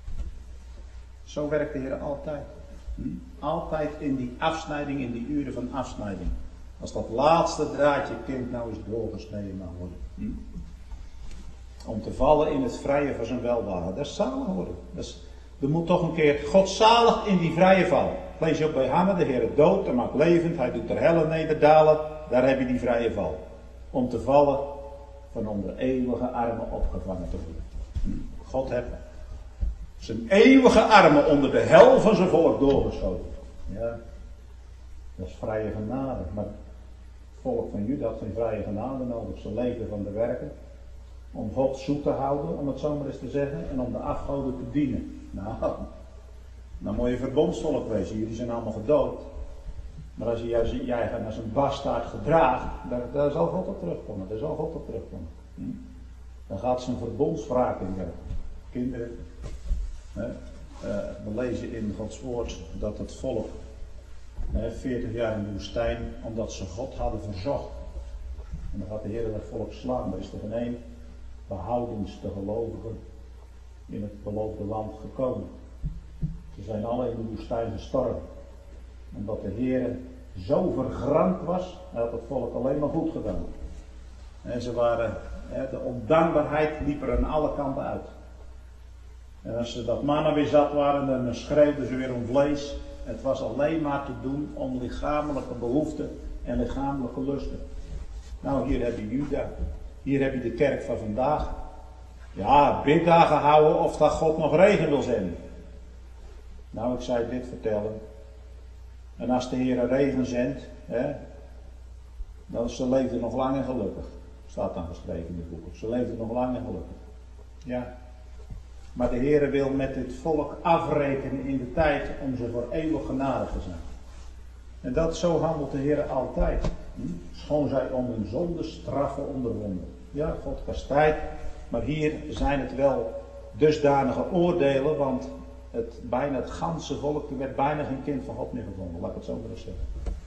Zo werkt de Heer altijd. Altijd in die afsnijding, in die uren van afsnijding. Als dat laatste draadje kind nou eens doorgesneden mag worden. Om te vallen in het vrije van zijn weldaden. Dat is zalig worden. Er moet toch een keer godzalig in die vrije val. Lees je ook bij Hanne, de Heer dood, hij maakt levend, hij doet er helle nederdalen. Daar heb je die vrije val. Om te vallen van onder eeuwige armen opgevangen te worden. God heeft zijn eeuwige armen onder de hel van zijn volk doorgeschoten. Ja, dat is vrije genade. Maar het volk van Juda had geen vrije genade nodig. Ze leefden van de werken. Om God zoet te houden, om het zo maar eens te zeggen. En om de afgoden te dienen. Nou, dan moet je verbondsvolk wezen. Jullie zijn allemaal gedood. Maar als je jij als een bastaard gedraagt, daar zal God op terugkomen. Daar zal God op terugkomen. Dan gaat zijn verbondswraak in werken. Kinderen, we lezen in Gods woord dat het volk 40 jaar in de woestijn, omdat ze God hadden verzocht. En dan gaat de Heer dat volk slaan. Er is er geen één behoudens te gelovigen in het beloofde land gekomen. Ze zijn alle in de woestijn gestorven. Omdat de Heer zo vergramd was, had het volk alleen maar goed gedaan. En ze waren, de ondankbaarheid liep er aan alle kanten uit. En als ze dat mannen weer zat waren, dan schreeuwden ze weer om vlees. Het was alleen maar te doen om lichamelijke behoeften en lichamelijke lusten. Nou, hier heb je Juda. Hier heb je de kerk van vandaag. Ja, biddagen houden of dat God nog regen wil zenden. Nou, ik zou je dit vertellen. En als de Heer regen zendt, dan ze leefden nog lang en gelukkig. Staat dan geschreven in de boeken. Ze leefden nog lang en gelukkig. Ja. Maar de Heer wil met dit volk afrekenen in de tijd om ze voor eeuwig genadig te zijn. En dat zo handelt de Heer altijd. Schoon zij om hun zonde straffen onderwonnen. Ja, God kastijdt, maar hier zijn het wel dusdanige oordelen, want bijna het ganse volk, er werd bijna geen kind van God meer gevonden, laat ik het zo maar eens zeggen.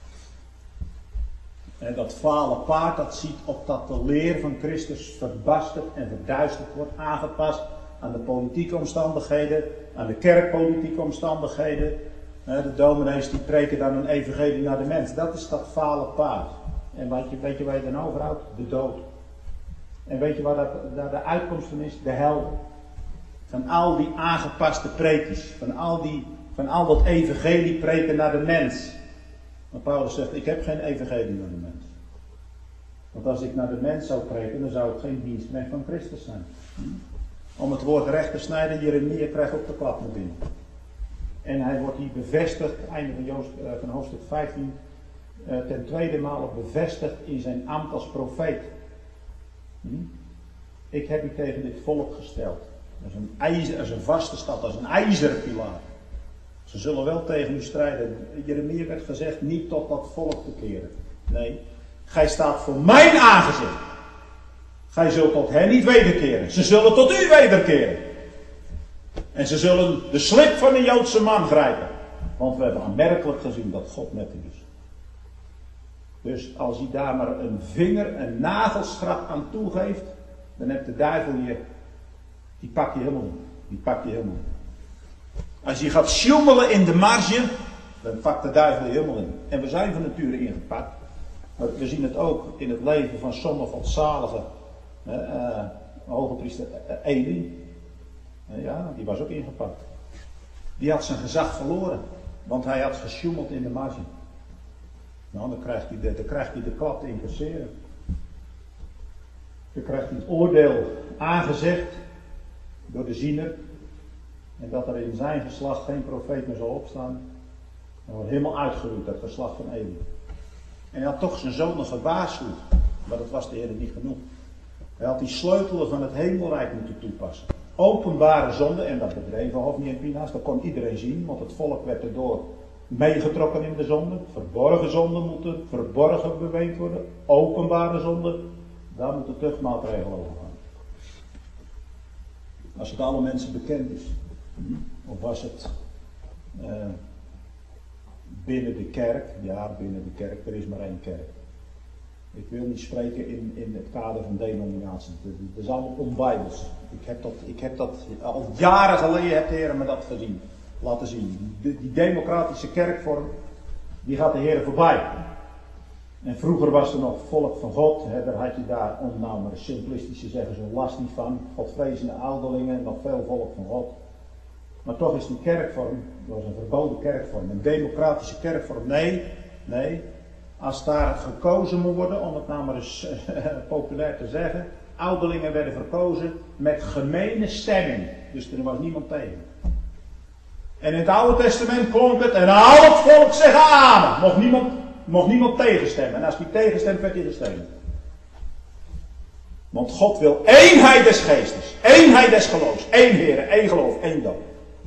En dat fale paard, dat ziet op dat de leer van Christus verbasterd en verduisterd wordt, aangepast aan de politieke omstandigheden, aan de kerkpolitieke omstandigheden. De dominees die preken dan een evangelie naar de mens. Dat is dat fale paard. En weet je waar je dan overhoudt? De dood. En weet je waar daar de uitkomst van is? De hel. Van al die aangepaste preekjes. Van al dat evangelie preken naar de mens. Maar Paulus zegt, ik heb geen evangelie naar de mens. Want als ik naar de mens zou preken, dan zou het geen dienstknecht van Christus zijn. Om het woord recht te snijden, Jeremia krijgt op de klap naar binnen. En hij wordt hier bevestigd, einde van hoofdstuk 15, ten tweede maal bevestigd in zijn ambt als profeet. Ik heb u tegen dit volk gesteld. Als een vaste stad, als een ijzeren pilaar. Ze zullen wel tegen u strijden. Jeremia werd gezegd, niet tot dat volk te keren. Nee, gij staat voor mijn aangezicht. Gij zult tot hen niet wederkeren. Ze zullen tot u wederkeren. En ze zullen de slip van een Joodse man grijpen. Want we hebben aanmerkelijk gezien dat God met u is. Dus als hij daar maar een vinger, een nagelschrap aan toegeeft, dan heeft de duivel je, die pak je helemaal in. Die pak je helemaal in. Als je gaat sjoemelen in de marge, dan pakt de duivel je helemaal in. En we zijn van nature ingepakt. Maar we zien het ook in het leven van sommige godzalige hogepriester Eli. Ja, die was ook ingepakt. Die had zijn gezag verloren. Want hij had gesjoemeld in de marge. Nou, dan krijgt hij de klap te incasseren. Dan krijgt hij het oordeel aangezegd door de ziener. En dat er in zijn geslacht geen profeet meer zal opstaan. Dan wordt helemaal uitgeroeid, dat geslacht van Eli. En hij had toch zijn zonen gewaarschuwd. Maar dat was de Heer niet genoeg. Hij had die sleutelen van het hemelrijk moeten toepassen. Openbare zonde, en dat bedreven Hofni en Pinchas, dat kon iedereen zien, want het volk werd erdoor meegetrokken in de zonde. Verborgen zonde moeten verborgen beweend worden. Openbare zonde, daar moet de tuchtmaatregel over gaan. Als het alle mensen bekend is. Of was het binnen de kerk? Ja, binnen de kerk, er is maar één kerk. Ik wil niet spreken in het kader van denominatie. Dat is allemaal onbijbels. Ik heb dat al jaren geleden, heeft de Heer me dat laten zien. Die democratische kerkvorm, die gaat de Heer voorbij. En vroeger was er nog volk van God. Daar had je daar, om nou maar simplistisch te zeggen, zo'n last niet van. Godvrezende ouderlingen, nog veel volk van God. Maar toch is die kerkvorm, dat was een verboden kerkvorm. Een democratische kerkvorm, nee. Als daar gekozen moet worden, om het nou maar eens populair te zeggen. Ouderlingen werden verkozen met gemene stemming. Dus er was niemand tegen. En in het Oude Testament klonk het, en al het volk zeggen amen. Mocht niemand tegenstemmen. En als die tegenstemt, werd hij gestenigd. Want God wil eenheid des geestes. Eenheid des geloofs. Één Heer, één geloof, één doop.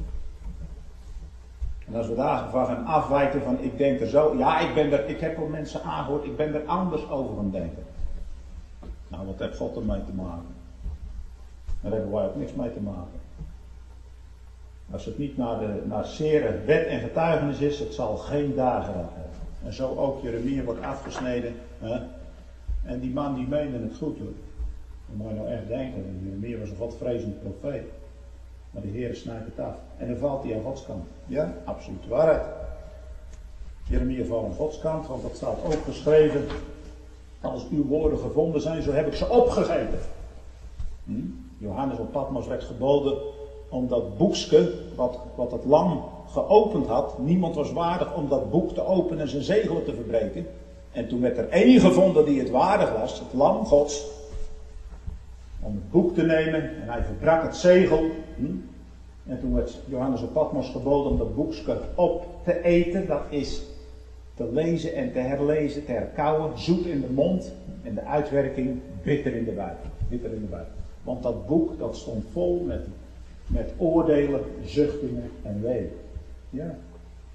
En als we daarvan gaan afwijken van ik denk er zo. Ja, ik heb wel mensen aangehoord. Ik ben er anders over gaan denken. Nou, wat heeft God ermee te maken? Daar hebben wij ook niks mee te maken. Als het niet naar zere wet en getuigenis is, het zal geen dageraad hebben. En zo ook Jeremia wordt afgesneden. Hè? En die man die meende het goed hoor. Dan moet je nou echt denken. Jeremia was een godvrezende profeet. Maar de Heer snijdt het af. En dan valt hij aan Gods kant. Ja, absoluut waarheid. Jeremia valt aan Gods kant, want dat staat ook geschreven. Als uw woorden gevonden zijn, zo heb ik ze opgegeven. Johannes op Patmos werd geboden om dat boekske, wat het lam geopend had. Niemand was waardig om dat boek te openen en zijn zegelen te verbreken. En toen werd er één gevonden die het waardig was, het lam Gods. Om het boek te nemen en hij verbrak het zegel. En toen werd Johannes op Patmos geboden om dat boekske op te eten. Dat is te lezen en te herlezen, te herkauwen. Zoet in de mond en de uitwerking bitter in de buik. Bitter in de buik. Want dat boek dat stond vol met oordelen, zuchtingen en ween. Ja.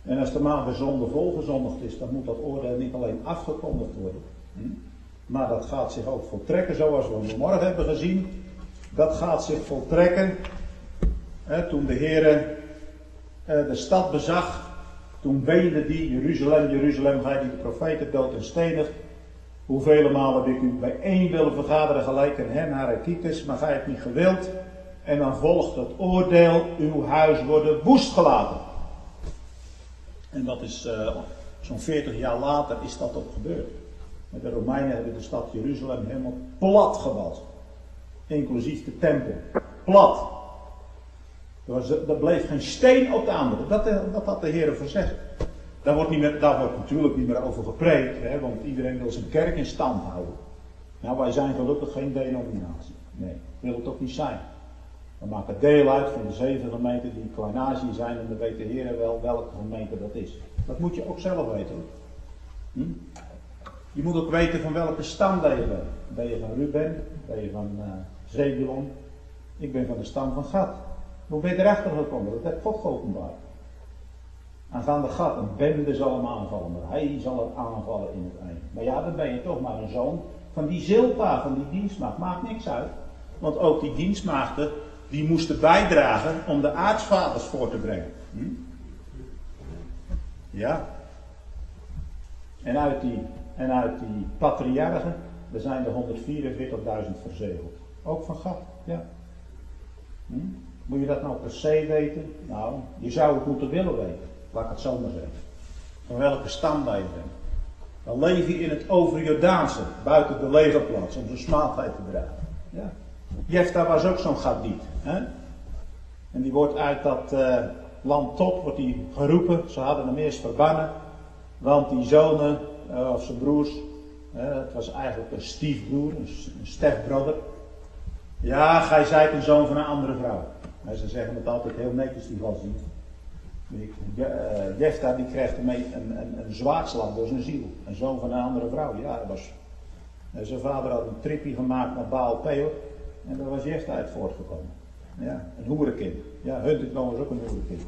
En als de maand der zonde volgezondigd is, dan moet dat oordeel niet alleen afgekondigd worden. Maar dat gaat zich ook voltrekken, zoals we vanmorgen hebben gezien. Dat gaat zich voltrekken. Toen de Heere de stad bezag, toen weende die, Jeruzalem, Jeruzalem, gij die de profeten dood en stenigt. Hoeveel malen heb ik u bijeen willen vergaderen gelijk een hen naar Architis, maar gij hebt niet gewild. En dan volgt het oordeel, uw huis worden woest gelaten. En dat is zo'n 40 jaar later is dat ook gebeurd. De Romeinen hebben de stad Jeruzalem helemaal plat gebouwd. Inclusief de tempel. Plat. Er bleef geen steen op de andere. Dat had de Heer voorzegd. Daar wordt natuurlijk niet meer over gepreekt. Hè, want iedereen wil zijn kerk in stand houden. Nou, wij zijn gelukkig geen denominatie. Nee, wil het ook niet zijn. We maken deel uit van de 7 gemeenten die in Klein-Azië zijn. En dan weet de Heer wel welke gemeente dat is. Dat moet je ook zelf weten. Je moet ook weten van welke stam dat je bent. Ben je van Ruben? Ben je van Zebulon? Ik ben van de stam van Gad. Hoe ben je erachter gekomen? Dat heeft God geopenbaard. Aangaande Gad, een bende zal hem aanvallen, maar hij zal het aanvallen in het einde. Maar ja, dan ben je toch maar een zoon van die Zilpa, van die dienstmaagd. Maakt niks uit. Want ook die dienstmaagden, die moesten bijdragen om de aartsvaders voor te brengen. Ja. En uit die patriarchen, er zijn er 144.000 verzegeld. Ook van Gad, ja. Moet je dat nou per se weten? Nou, je zou het moeten willen weten. Laat ik het zo maar zeggen. Van welke stam dat je bent. Dan leef je in het overjordaanse, buiten de legerplaats, om zijn smaadheid te dragen. Ja. Jefta was ook zo'n Gadiet. En die wordt uit dat land Top wordt die geroepen. Ze hadden hem eerst verbannen. Want die zonen, of zijn broers, het was eigenlijk een stiefbroer, een stepbrother. Ja, gij zijt een zoon van een andere vrouw. En ze zeggen het altijd heel netjes, die godsdienst. Jefta die krijgt ermee een zwaardslag door zijn ziel. Een zoon van een andere vrouw. Ja, zijn vader had een tripje gemaakt naar Baal Peor. En daar was Jefta uit voortgekomen. Ja, een hoerenkind. Ja, Huntington was ook een hoerenkind.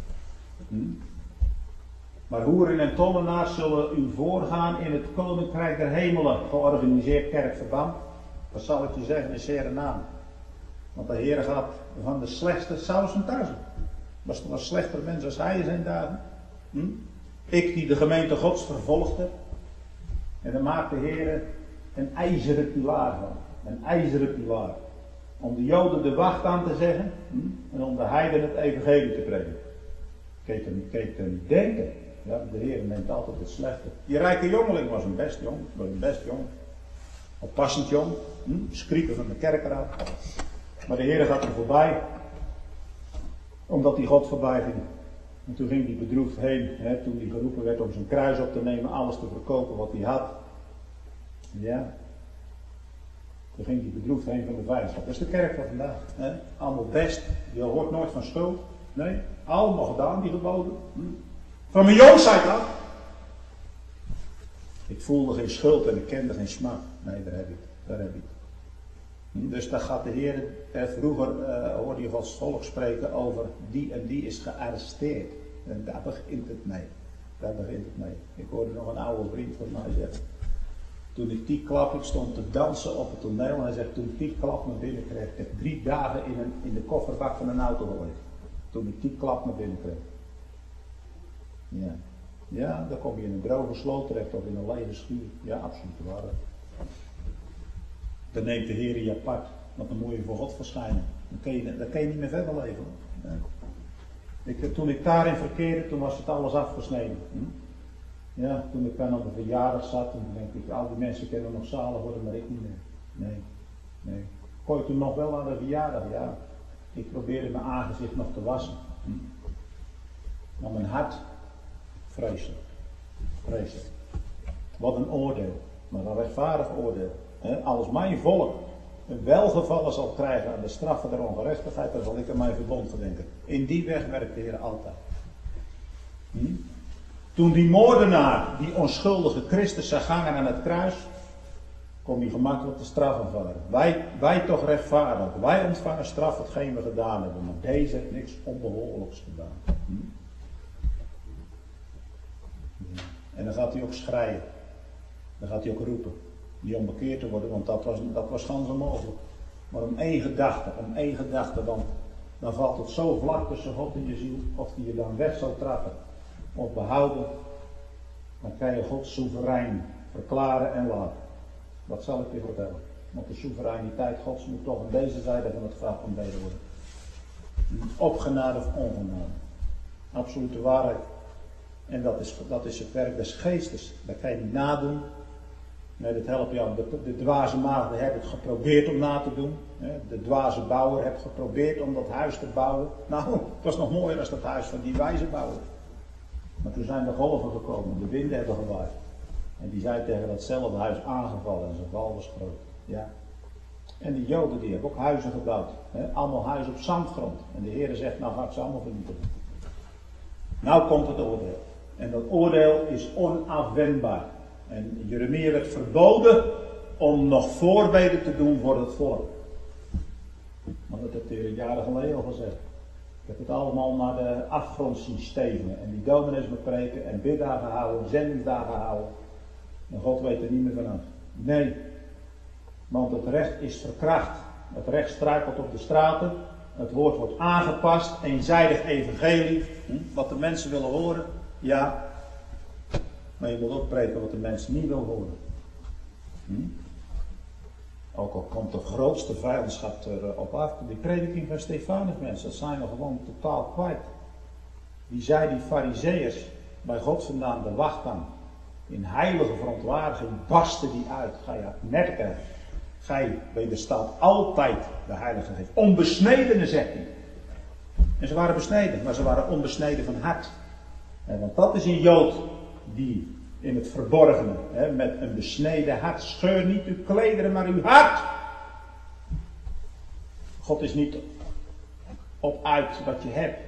Maar hoeren en tollenaars zullen u voorgaan in het koninkrijk der hemelen. Georganiseerd kerkverband. Wat zal ik je zeggen, is zeer naam. Want de Heer gaat van de slechtste saus en thuis. Was toch een slechter mens als hij in zijn dagen? Ik die de gemeente Gods vervolgd heb. En dan maakt de Heer een ijzeren pilaar van. Een ijzeren pilaar. Om de Joden de wacht aan te zeggen. En om de heiden het evangelie te prediken. Kun je niet denken. Ja, de Heer neemt altijd het slechte. Die rijke jongeling was een best jong. Oppassend jong. Skriepen van de kerkraad. Maar de Heer gaat er voorbij. Omdat hij God voorbij ging. En toen ging hij bedroefd heen. Toen hij geroepen werd om zijn kruis op te nemen. Alles te verkopen wat hij had. Ja. Toen ging hij bedroefd heen van de vijandschap. Dat is de kerk van vandaag. Allemaal best. Je hoort nooit van schuld. Nee. Allemaal gedaan die geboden. Van mijn jongheid af. Ik voelde geen schuld en ik kende geen smaak. Nee, daar heb ik het. Dus daar gaat de Heer, vroeger hoorde je Gods volk spreken over die en die is gearresteerd. En daar begint het mee. Ik hoorde nog een oude vriend van mij zeggen. Toen ik die klap, ik stond te dansen op het toneel en hij zegt, toen ik die klap naar binnen kreeg, ik heb 3 dagen in de kofferbak van een auto gelegen. Toen ik die klap naar binnen kreeg. Ja, dan kom je in een droge sloot terecht of in een lege schuur. Ja, absoluut waar. Dan neemt de Heer je apart, want dan moet je voor God verschijnen. Dan kan je niet meer verder leven. Toen ik daarin verkeerde, toen was het alles afgesneden. Ja, toen ik dan op een verjaardag zat, toen denk ik, al die mensen kunnen nog zalig worden, maar ik niet meer. Nee. Kon je toen nog wel aan de verjaardag? Ja. Ik probeerde mijn aangezicht nog te wassen. Maar mijn hart, vreselijk. Wat een oordeel. Maar een rechtvaardig oordeel. Als mijn volk een welgevallen zal krijgen aan de straffen der ongerechtigheid, dan zal ik aan mijn verbond gedenken. In die weg werkt de Heer altijd. Toen die moordenaar, die onschuldige Christus zag hangen aan het kruis, kon hij gemakkelijk de straf aanvaarden. Wij toch rechtvaardig. Wij ontvangen straf hetgeen we gedaan hebben. Maar deze heeft niks onbehoorlijks gedaan. En dan gaat hij ook schreien. Dan gaat hij ook roepen. Niet om bekeerd te worden, want dat was gans onmogelijk. Maar om één gedachte, dan valt het zo vlak tussen God en je ziel, of die je dan weg zou trappen of behouden, dan kan je God soeverein verklaren en laten. Dat zal ik je vertellen. Want de soevereiniteit Gods moet toch aan deze zijde van het graf aanbeden worden. Opgenade of ongenade. Absolute waarheid. En dat is het werk des geestes. Dat kan je niet nadoen. Nee, dat helpt jou. De dwaze maagden hebben het geprobeerd om na te doen. De dwaze bouwer heeft geprobeerd om dat huis te bouwen. Nou, het was nog mooier als dat huis van die wijze bouwer. Maar toen zijn de golven gekomen, de winden hebben gewaaid. En die zijn tegen datzelfde huis aangevallen en zijn val was groot. Ja. En die Joden die hebben ook huizen gebouwd. Allemaal huizen op zandgrond. En de Heer zegt, nou ga ik ze allemaal vernietigen. Nou komt het oordeel. En dat oordeel is onafwendbaar. En Jeremia werd verboden om nog voorbeden te doen voor het volk. Maar dat heeft hij jaren geleden al gezegd. Ik heb het allemaal naar de afgrond zien stevenen. En die dominees met preken en biddagen houden, zendingsdagen houden. En God weet er niet meer vanaf. Nee. Want het recht is verkracht. Het recht struikelt op de straten. Het woord wordt aangepast. Eenzijdig evangelie. Wat de mensen willen horen. Ja. Maar je moet ook preken wat de mensen niet willen horen. Ook al komt de grootste vijandschap erop af. Die prediking van Stefanus, mensen, dat zijn we gewoon totaal kwijt. Die zei die farizeeërs bij God vandaan de wacht aan. In heilige verontwaardiging barsten die uit. Ga je merken. Gij wederstaat altijd de Heilige Geest. Onbesnedene, zegt hij. En ze waren besneden, maar ze waren onbesneden van hart. Want dat is een Jood die in het verborgene, met een besneden hart, scheur niet uw klederen, maar uw hart. God is niet op uit wat je hebt.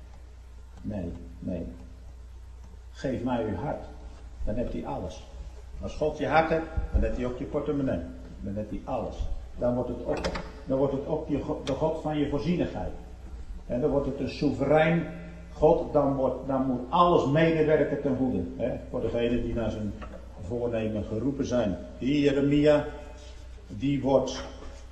Nee. Geef mij uw hart. Dan hebt hij alles. Als God je hart hebt, dan heeft hij ook je portemonnee. Dan heeft hij alles. Dan wordt het ook de God van je voorzienigheid. En dan wordt het een soeverein God, dan moet alles medewerken ten goede. Voor degenen die naar zijn voornemen geroepen zijn. Die Jeremia, die wordt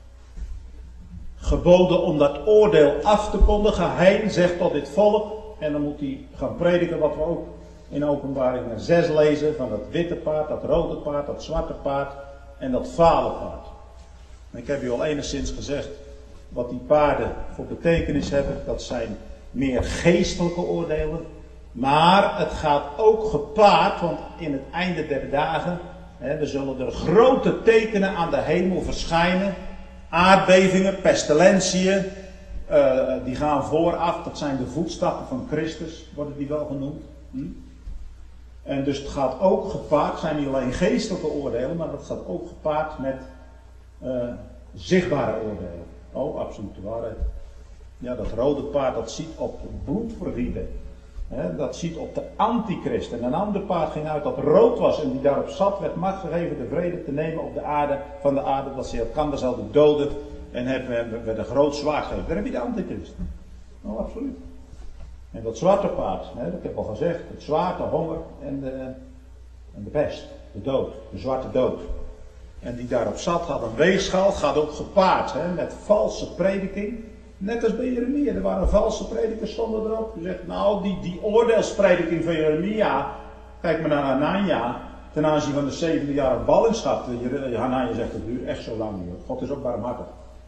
geboden om dat oordeel af te kondigen. Hij zegt tot dit volk. En dan moet hij gaan prediken wat we ook in Openbaring 6 lezen. Van dat witte paard, dat rode paard, dat zwarte paard en dat vale paard. En ik heb u al enigszins gezegd wat die paarden voor betekenis hebben. Dat zijn meer geestelijke oordelen. Maar het gaat ook gepaard, want in het einde der dagen, er zullen er grote tekenen aan de hemel verschijnen. Aardbevingen, pestilentiën, die gaan vooraf. Dat zijn de voetstappen van Christus, worden die wel genoemd. En dus het gaat ook gepaard, het zijn niet alleen geestelijke oordelen, maar het gaat ook gepaard met zichtbare oordelen. Oh, absolute waarheid. Ja, dat rode paard, dat ziet op bloedvergieten. Dat ziet op de antichrist. En een ander paard ging uit dat rood was en die daarop zat, werd macht gegeven de vrede te nemen op de aarde, van de aarde, dat ze elkaar zouden doden en werd een groot zwaard gegeven. Daar heb je de antichrist. Oh, absoluut. En dat zwarte paard, dat heb ik al gezegd, het zwaard, de honger en de pest, de dood, de zwarte dood. En die daarop zat, had een weegschaal, gaat ook gepaard met valse prediking. Net als bij Jeremia, er waren valse predikers, stonden erop. Die zegt, nou, die oordeelsprediking van Jeremia, kijk maar naar Hanania, ten aanzien van de 7e jaar ballingschap. Hanania zegt, het duurt echt zo lang niet. God is ook barmhartig.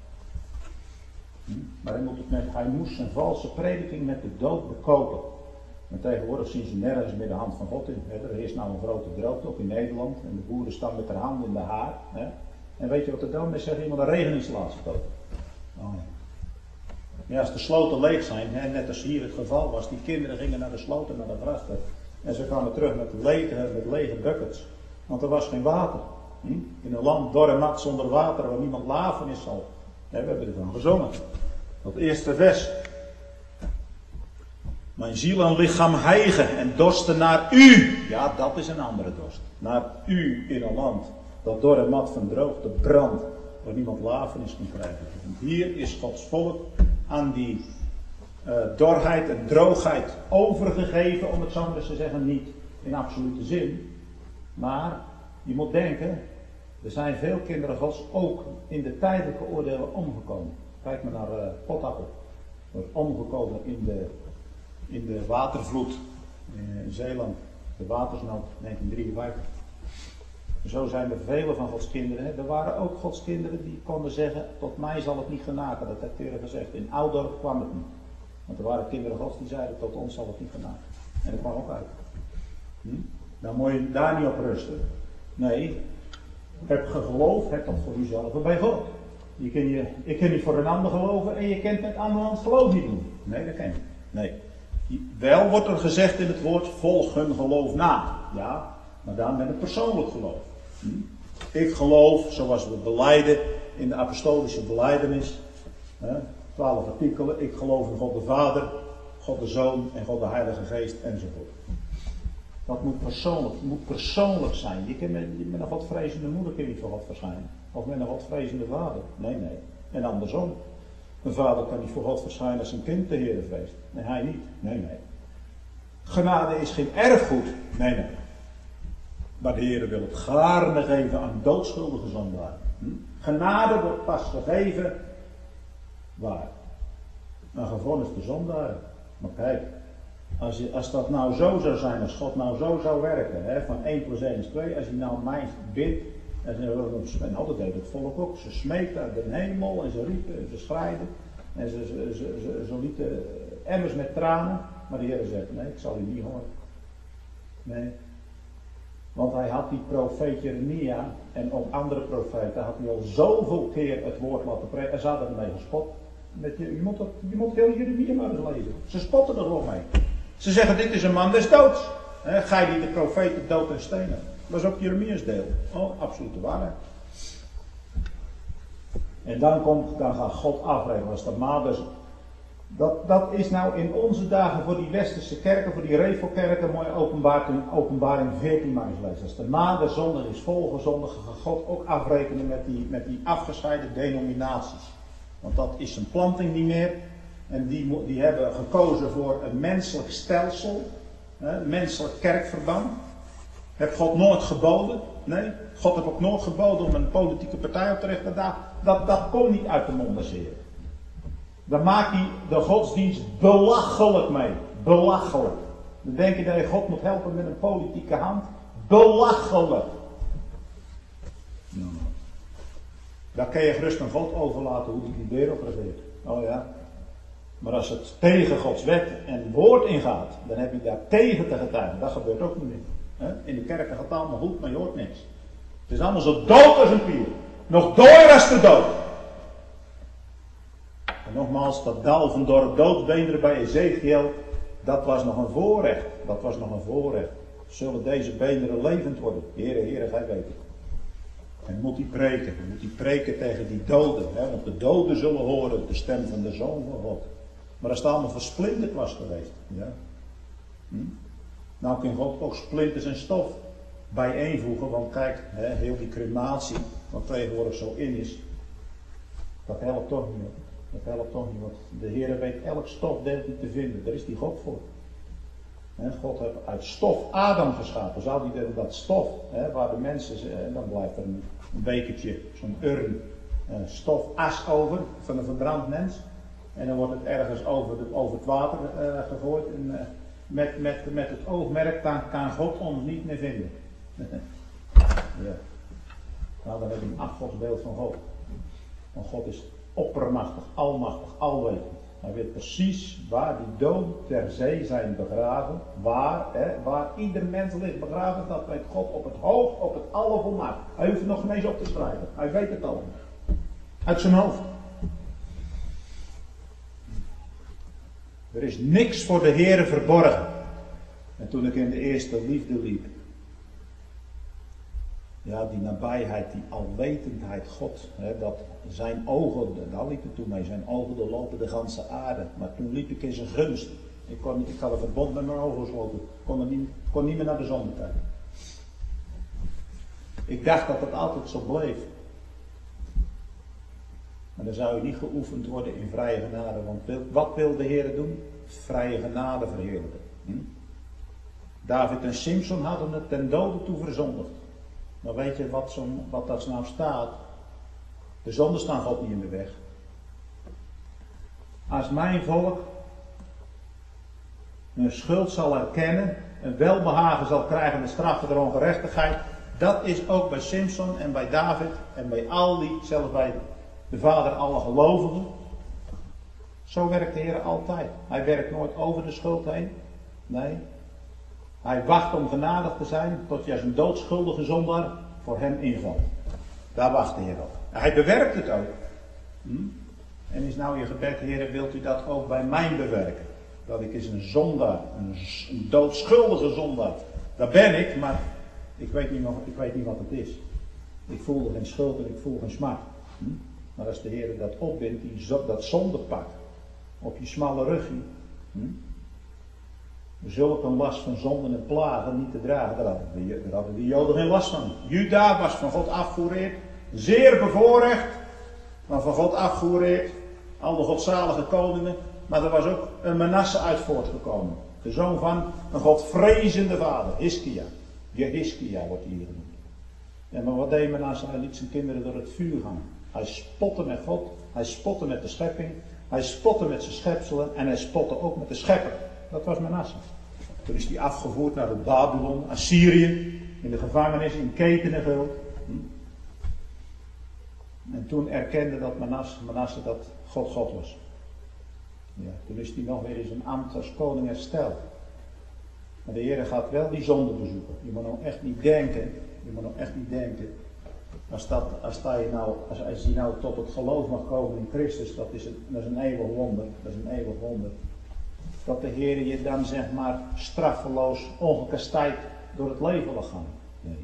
Maar hij moest zijn valse prediking met de dood bekopen. Maar tegenwoordig zien ze nergens meer de hand van God in. Er is nou een grote droogte, ook in Nederland. En de boeren staan met hun handen in de haar. En weet je wat de dominee zegt? Iemand een regeninstallatie kopen. Oh, ja. Ja, als de sloten leeg zijn, net als hier het geval was, die kinderen gingen naar de sloten, naar de grachten. En ze kwamen terug met lege buckets. Want er was geen water. In een land dor en nat zonder water, waar niemand lafenis zal. Ja, we hebben ervan gezongen. Dat eerste vers. Mijn ziel en lichaam hijgen en dorsten naar u. Ja, dat is een andere dorst. Naar u in een land dat dor en nat van droogte brandt, waar niemand lafenis kan krijgen. En hier is Gods volk aan die dorheid en droogheid overgegeven, om het zo maar eens te zeggen, niet in absolute zin. Maar je moet denken, er zijn veel kinderen Gods ook in de tijdelijke oordelen omgekomen. Kijk maar naar Potappel. Er is omgekomen in de watervloed in Zeeland. De watersnood 1953. Zo zijn er vele van Gods kinderen. Er waren ook Gods kinderen die konden zeggen, tot mij zal het niet genaken. Dat heeft eerder gezegd. In Oudorp kwam het niet. Want er waren kinderen Gods die zeiden, tot ons zal het niet genaken. En dat kwam ook uit. Dan moet je daar niet op rusten. Nee, heb je geloof, heb dat voor jezelf en bij God. Je kunt niet voor een ander geloven en je kunt met andermans geloof niet doen. Nee, dat kan je niet. Nee. Wel wordt er gezegd in het woord, volg hun geloof na. Ja, maar dan met een persoonlijk geloof. Ik geloof, zoals we belijden in de apostolische belijdenis, 12 artikelen, ik geloof in God de Vader, God de Zoon en God de Heilige Geest enzovoort. Dat moet persoonlijk zijn. Je kunt met een godvrezende moeder kun je niet voor God verschijnen. Of met een godvrezende vader. Nee. En andersom. Een vader kan niet voor God verschijnen als een kind de Heer vreest. Nee, hij niet. Nee. Genade is geen erfgoed. Nee. Maar de Heer wil het gaarne geven aan doodschuldige zondaren. Genade wordt pas gegeven waar? Aan gevonniste zondaren. Maar kijk, als dat nou zo zou zijn, als God nou zo zou werken, van 1 + 1 is 2, als hij nou mij bidt, en altijd deed het volk ook, ze smeekten uit de hemel en ze riepen en ze schreiden en ze lieten emmers met tranen, maar de Heer zegt, nee, ik zal u niet horen. Nee. Want hij had die profeet Jeremia en ook andere profeten, had hij al zoveel keer het woord laten preken, en ze hadden ermee gespot. Je moet heel Jeremia maar eens lezen. Ze spotten er wel mee. Ze zeggen, dit is een man des doods. Ga je die de profeten dood en stenen. Dat is ook Jeremia's deel. Oh, absolute waarheid. En dan gaat God afrekenen als de maat. Dus dat is nou in onze dagen voor die westerse kerken, voor die revelkerken, mooi openbaring 14 maar eens lezen. Als de maat der zondag is volgezondigd, gaat God ook afrekenen met die afgescheiden denominaties. Want dat is een planting niet meer. En die hebben gekozen voor een menselijk stelsel. Een menselijk kerkverband. Heeft God nooit geboden? Nee. God heeft ook nooit geboden om een politieke partij op te richten. Dat komt niet uit de mond des Heren. Daar maakt hij de godsdienst belachelijk mee. Belachelijk. Dan denk je dat je God moet helpen met een politieke hand. Belachelijk. Daar kan je gerust aan God overlaten hoe hij die wereld regeert. Oh ja. Maar als het tegen Gods wet en woord ingaat, dan heb je daar tegen te getuigen. Dat gebeurt ook niet meer. In de kerken gaat het allemaal goed, maar je hoort niks. Het is allemaal zo dood als een pier. Nog door als de dood. En nogmaals, dat dal van door het doodsbeenderen bij Ezekiel, dat was nog een voorrecht. Dat was nog een voorrecht. Zullen deze beenderen levend worden? Heere, gij weet het. En moet hij preken. Dan moet hij preken tegen die doden. Want de doden zullen horen de stem van de Zoon van God. Maar als het allemaal versplinterd was geweest. Ja. Nou kan God ook splinters en stof bijeenvoegen. Want kijk, heel die crematie, wat tegenwoordig zo in is. Dat helpt toch niet. Dat helpt toch niet. Want de Heer weet elk stofdeeltje te vinden. Daar is die God voor. God heeft uit stof Adam geschapen. Zou die dat stof, waar de mensen, dan blijft er een bekertje, zo'n urn, stof as over, van een verbrand mens. En dan wordt het ergens over het water gegooid. En, met het oogmerk, dan kan God ons niet meer vinden. Ja. Nou, dan heb je een afgodsbeeld van God. Want God is oppermachtig, almachtig, alwetend. Hij weet precies waar die doden ter zee zijn begraven. Waar ieder mens ligt begraven, dat weet God op het hoog, op het allervolmaakt. Hij hoeft het nog niet eens op te schrijven. Hij weet het al. Uit zijn hoofd. Er is niks voor de Heere verborgen. En toen ik in de eerste liefde liep. Ja, die nabijheid, die alwetendheid God. Dat zijn ogen, daar liep het toen mee. Zijn ogen doorlopen de ganse aarde. Maar toen liep ik in zijn gunst. Ik had een verbond met mijn ogen gesloten. Kon niet meer naar de zon kijken. Ik dacht dat het altijd zo bleef. Maar dan zou je niet geoefend worden in vrije genade. Want wat wil de Heer doen? Vrije genade verheerlijken. David en Simson hadden het ten dode toe verzondigd. Maar weet je wat dat nou staat? De zonden staan God niet in de weg. Als mijn volk hun schuld zal erkennen, een welbehagen zal krijgen de straf der ongerechtigheid, dat is ook bij Simson en bij David en bij al die, zelfs bij de Vader alle gelovigen. Zo werkt de Heer altijd. Hij werkt nooit over de schuld heen. Nee. Hij wacht om genadig te zijn tot juist een doodschuldige zondaar voor hem invalt. Daar wacht de Heer op. Hij bewerkt het ook. En is nou je gebed, Heer, wilt u dat ook bij mij bewerken? Dat ik eens een zondaar, een doodschuldige zondaar. Daar ben ik, maar ik weet niet wat het is. Ik voelde geen schuld en ik voel geen smart. Maar als de Heer dat opbindt, dat zondepak op je smalle rugje. Zulke een last van zonden en plagen niet te dragen. Daar hadden de Joden geen last van. Juda was van God afgeoereerd. Zeer bevoorrecht. Maar van God afgeoereerd. Al de godzalige koningen. Maar er was ook een Manasse uit voortgekomen. De zoon van een godvrezende vader. Hiskia. Jehiskia wordt hier genoemd. Ja, maar wat deed Manasse? Hij liet zijn kinderen door het vuur gaan. Hij spotte met God. Hij spotte met de schepping. Hij spotte met zijn schepselen. En hij spotte ook met de schepper. Dat was Manasse. Toen is hij afgevoerd naar het Babylon, Assyrië, in de gevangenis, in ketenen gehuld. En toen erkende dat Manasse dat God was. Ja, toen is hij nog weer in zijn ambt als koning hersteld. Maar de Heer gaat wel die zonde bezoeken. Je moet nou echt niet denken. Als hij nou tot het geloof mag komen in Christus, dat is een eeuwig wonder. Dat de Heer je dan zeg maar straffeloos, ongekastijd door het leven wil gaan. Nee.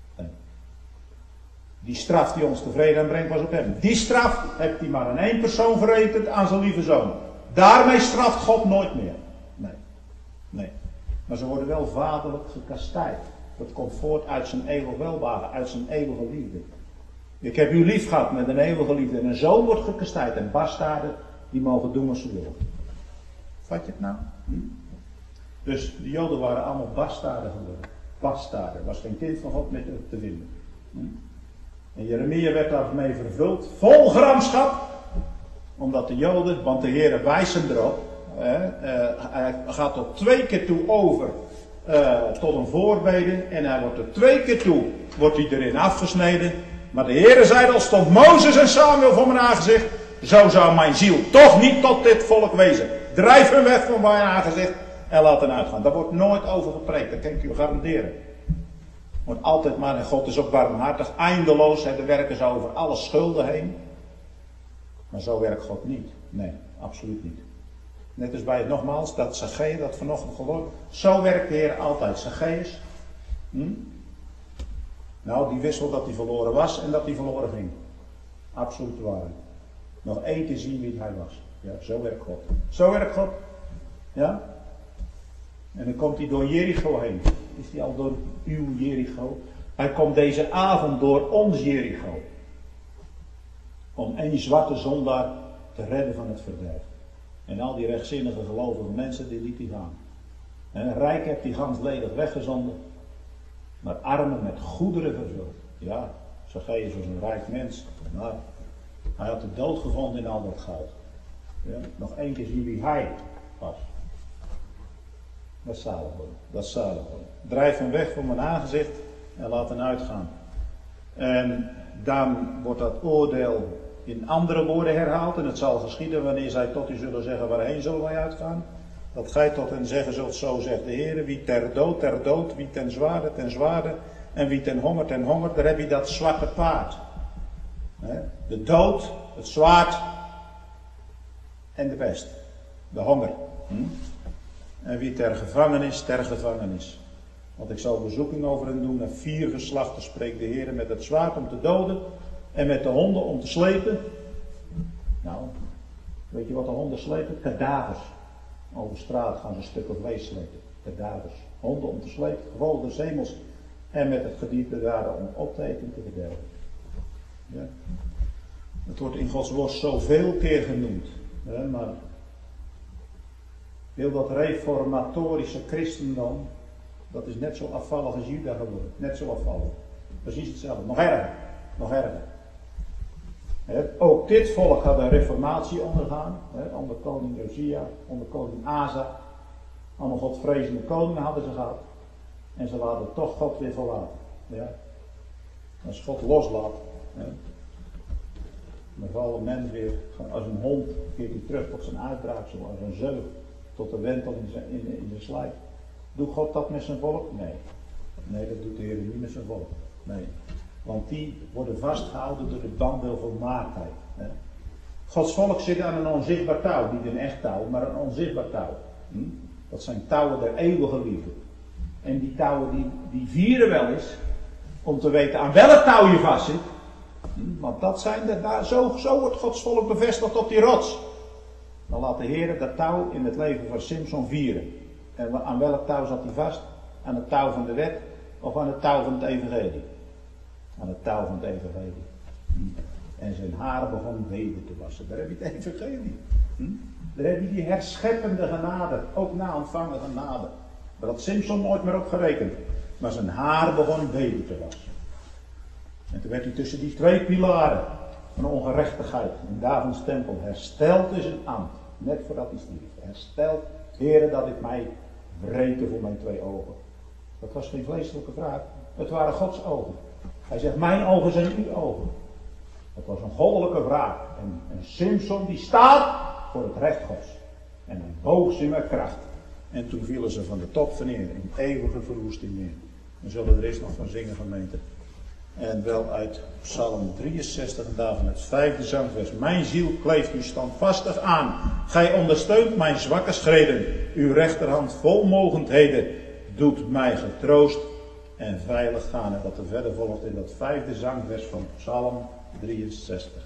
Die straf die ons tevreden aanbrengt was op hem. Die straf heeft hij maar aan één persoon verrekend, aan zijn lieve zoon. Daarmee straft God nooit meer. Nee. Maar ze worden wel vaderlijk gekastijd. Dat komt voort uit zijn eeuwig welbehagen, uit zijn eeuwige liefde. Ik heb u lief gehad met een eeuwige liefde. En een zoon wordt gekastijd. En bastaarden die mogen doen wat ze willen. Vat je het nou? Dus de Joden waren allemaal bastaarden geworden. Bastaarden. Er was geen kind van God meer te vinden. En Jeremia werd daarmee vervuld. Vol gramschap. Omdat de Joden, want de Heer wijst hem erop. Hij gaat tot 2 keer toe over tot een voorbede. En hij wordt er 2 keer toe wordt hij erin afgesneden. Maar de Heer zei al, stond Mozes en Samuel voor mijn aangezicht. Zo zou mijn ziel toch niet tot dit volk wezen. Drijf hem weg van mijn aangezicht en laat hen uitgaan. Daar wordt nooit over gepreekt, dat kan ik u garanderen. Want altijd maar, en God is ook barmhartig, eindeloos, daar werken ze over alle schulden heen. Maar zo werkt God niet. Nee, absoluut niet. Net als bij het nogmaals, dat Zacchaeus, dat vanochtend gehoord. Zo werkt de Heer altijd. Zacchaeus, nou, die wist wel dat hij verloren was en dat hij verloren ging. Absoluut waar. Nog één keer zien wie hij was. Ja, zo werkt God. Ja? En dan komt hij door Jericho heen. Is hij al door uw Jericho? Hij komt deze avond door ons Jericho. Om één zwarte zondaar te redden van het verderf. En al die rechtzinnige gelovige mensen, die liet hij gaan. En rijk heeft hij gans ledig weggezonden. Maar armen met goederen vervuld. Ja, Zacchaeus was een rijk mens. Maar hij had de dood gevonden in al dat goud. Ja, nog één keer zien wie hij was. Dat is zalig worden. Drijf hem weg van mijn aangezicht en laat hem uitgaan. En dan wordt dat oordeel in andere woorden herhaald. En het zal geschieden wanneer zij tot u zullen zeggen, waarheen zullen wij uitgaan? Dat gij tot hen zeggen zult, zo zegt de Heer, wie ter dood, wie ten zwaarde, en wie ten honger, daar heb je dat zwarte paard. De dood, het zwaard en de pest. De honger. En wie ter gevangenis. Want ik zal bezoeking over hen doen. En 4 geslachten spreekt de Heer met het zwaard om te doden. En met de honden om te slepen. Nou, weet je wat de honden slepen? Kadavers. Over straat gaan ze stukken vlees slepen. Kadavers. Honden om te slepen, gevolg des hemels. En met het gedierte daar om op te eten te verdelgen. Ja. Het wordt in Gods woord zoveel keer genoemd. Maar heel dat reformatorische christendom, Dat is net zo afvallig als Juda geworden. Net zo afvallig. Precies hetzelfde. Nog erger. Nog erger. Ook dit volk had een reformatie ondergaan. Onder koning Josia, onder koning Asa. Allemaal godvrezende koningen hadden ze gehad. En ze laten toch God weer verlaten. Ja. Als God loslaat. Dan valt een mens weer als een hond. Keert hij terug tot zijn uitbraak. Zoals een zeug. Tot de wentel in zijn slijp. Doet God dat met zijn volk? Nee. Nee, dat doet de Heer niet met zijn volk. Nee. Want die worden vastgehouden door de band der volmaaktheid. Gods volk zit aan een onzichtbaar touw. Niet een echt touw, maar een onzichtbaar touw. Dat zijn touwen der eeuwige liefde. En die touwen die vieren wel eens. Om te weten aan welk touw je vast zit. Want dat zijn zo wordt Gods volk bevestigd op die rots. Dan laat de Heer dat touw in het leven van Simson vieren. En aan welk touw zat hij vast? Aan het touw van de wet of aan het touw van het evangelie? Aan het touw van het evangelie. En zijn haren begon weder te wassen. Daar heb je het evangelie. Daar heb je die herscheppende genade. Ook na ontvangen genade. Daar had Simson nooit meer op gerekend. Maar zijn haar begon weder te wassen. En toen werd hij tussen die twee pilaren van ongerechtigheid in Davids tempel hersteld in zijn ambt. Net voordat hij stierf. Hersteld, Heere, dat ik mij wreken voor mijn twee ogen. Dat was geen vleeselijke vraag. Het waren Gods ogen. Hij zegt, mijn ogen zijn uw ogen. Dat was een goddelijke vraag. En Simson die staat voor het recht Gods. En hij boog ze met kracht. En toen vielen ze van de top van neer. In eeuwige verwoesting neer. We zullen er eerst nog van zingen, gemeente. En wel uit Psalm 63 en daarvan het 5e zangvers. Mijn ziel kleeft u standvastig aan. Gij ondersteunt mijn zwakke schreden. Uw rechterhand vol mogendheden doet mij getroost en veilig gaan. En dat er verder volgt in dat 5e zangvers van Psalm 63.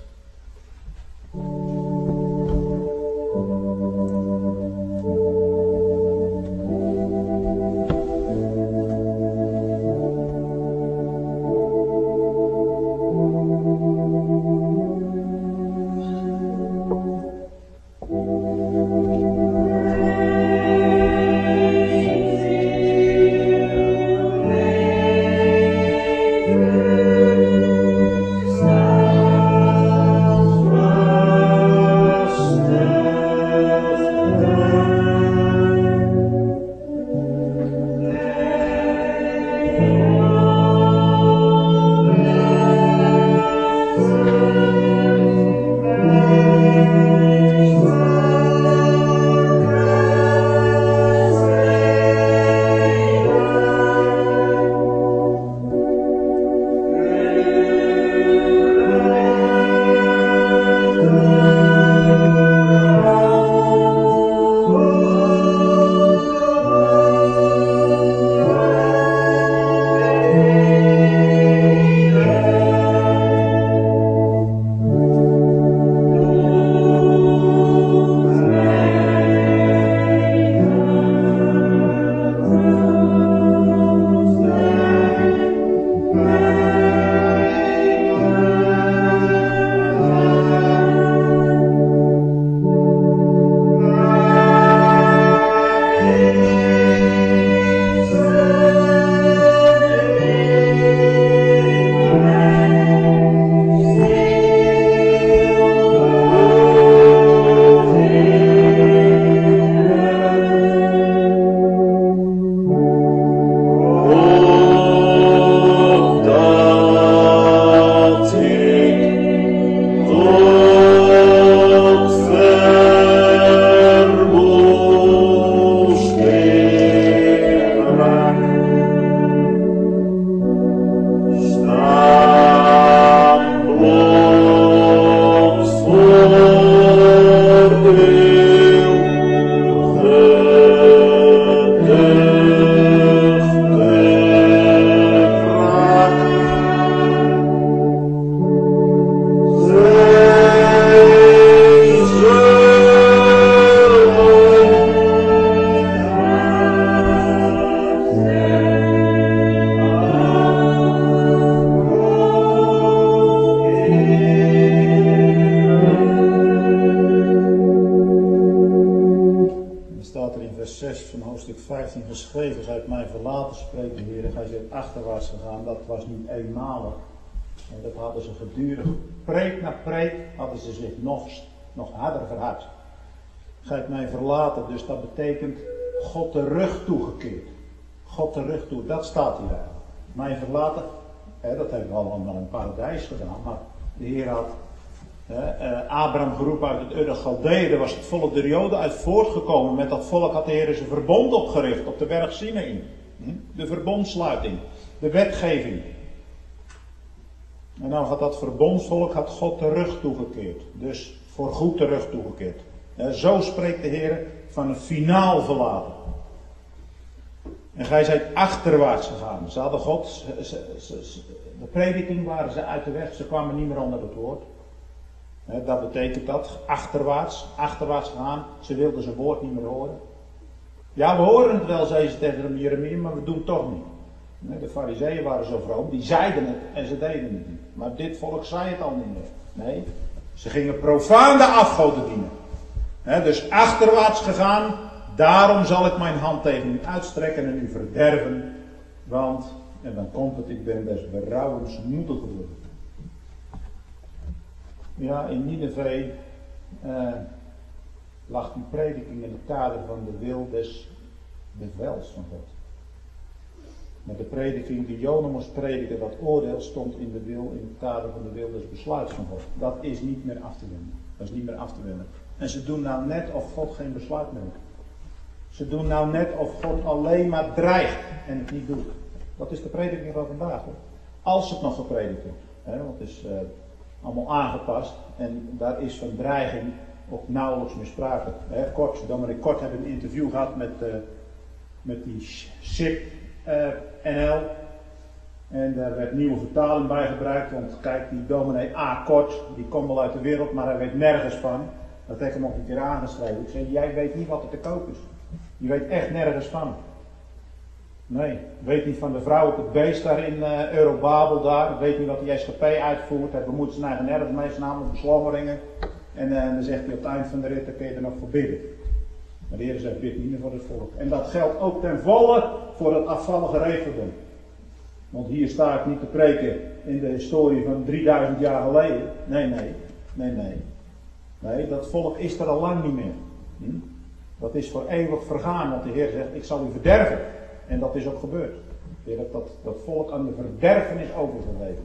Stars heeft hij geschreven, gij hebt mij verlaten, spreekt de Heer, gij zijt achterwaarts gegaan. Dat was niet eenmalig. En dat hadden ze gedurig, preek na preek, hadden ze zich nog harder verhard. Gij hebt mij verlaten, dus dat betekent God de rug toegekeerd. God de rug toe, dat staat hier eigenlijk. Mij verlaten, dat hebben we allemaal naar een paradijs gedaan, maar de Heer had Abraham geroepen uit het Ur der Galdeeën. Er was het volk der Joden uit voortgekomen. Met dat volk had de Heer zijn verbond opgericht op de berg Sinaï. De verbondsluiting, de wetgeving. En nou had dat verbondsvolk had God de rug toegekeerd. Dus voor goed de rug toegekeerd. Zo spreekt de Heer van een finaal verlaten. En gij zijt achterwaarts gegaan. Ze hadden God, de prediking waren ze uit de weg. Ze kwamen niet meer onder het woord. Dat betekent dat, achterwaarts gegaan. Ze wilden zijn woord niet meer horen. Ja, we horen het wel, zei ze tegen Jeremia, maar we doen het toch niet. De farizeeën waren zo vroom, die zeiden het en ze deden het niet. Maar dit volk zei het al niet meer. Nee, ze gingen profaan de afgoden dienen. Dus achterwaarts gegaan, daarom zal ik mijn hand tegen u uitstrekken en u verderven. Want, en dan komt het, ik ben des berouwens moedig geworden. Ja, in Nineve lag die prediking in het kader van de wil des bevels van God. Maar de prediking die Jona moest prediken, dat oordeel, stond in het kader van de wil des besluits van God. Dat is niet meer af te wenden. Dat is niet meer af te wenden. En ze doen nou net of God geen besluit neemt. Ze doen nou net of God alleen maar dreigt en het niet doet. Dat is de prediking van vandaag, hoor. Als het nog gepredikt wordt. Want het is allemaal aangepast en daar is van dreiging ook nauwelijks meer sprake. Dominee Kort hebben een interview gehad met die SIP NL. En daar werd nieuwe vertaling bij gebruikt. Want kijk, die dominee A. Kort, die komt wel uit de wereld, maar hij weet nergens van. Dat heeft hem nog een keer aangeschreven. Ik zei, jij weet niet wat er te koop is. Je weet echt nergens van. Nee, weet niet van de vrouw op het beest daar in Eurobabel daar. Weet niet wat die SGP uitvoert. Hij bemoeit zijn eigen erfenis, namelijk beslommeringen. En dan zegt hij op het eind van de rit, dan kun je er nog voor bidden. Maar de Heer zegt, bid niet meer voor het volk. En dat geldt ook ten volle voor het afvallige regenbond. Want hier sta ik niet te preken in de historie van 3000 jaar geleden. Nee, dat volk is er al lang niet meer. Dat is voor eeuwig vergaan, want de Heer zegt, ik zal u verderven. En dat is ook gebeurd. De Heer heeft dat volk aan de verderfenis overgegeven.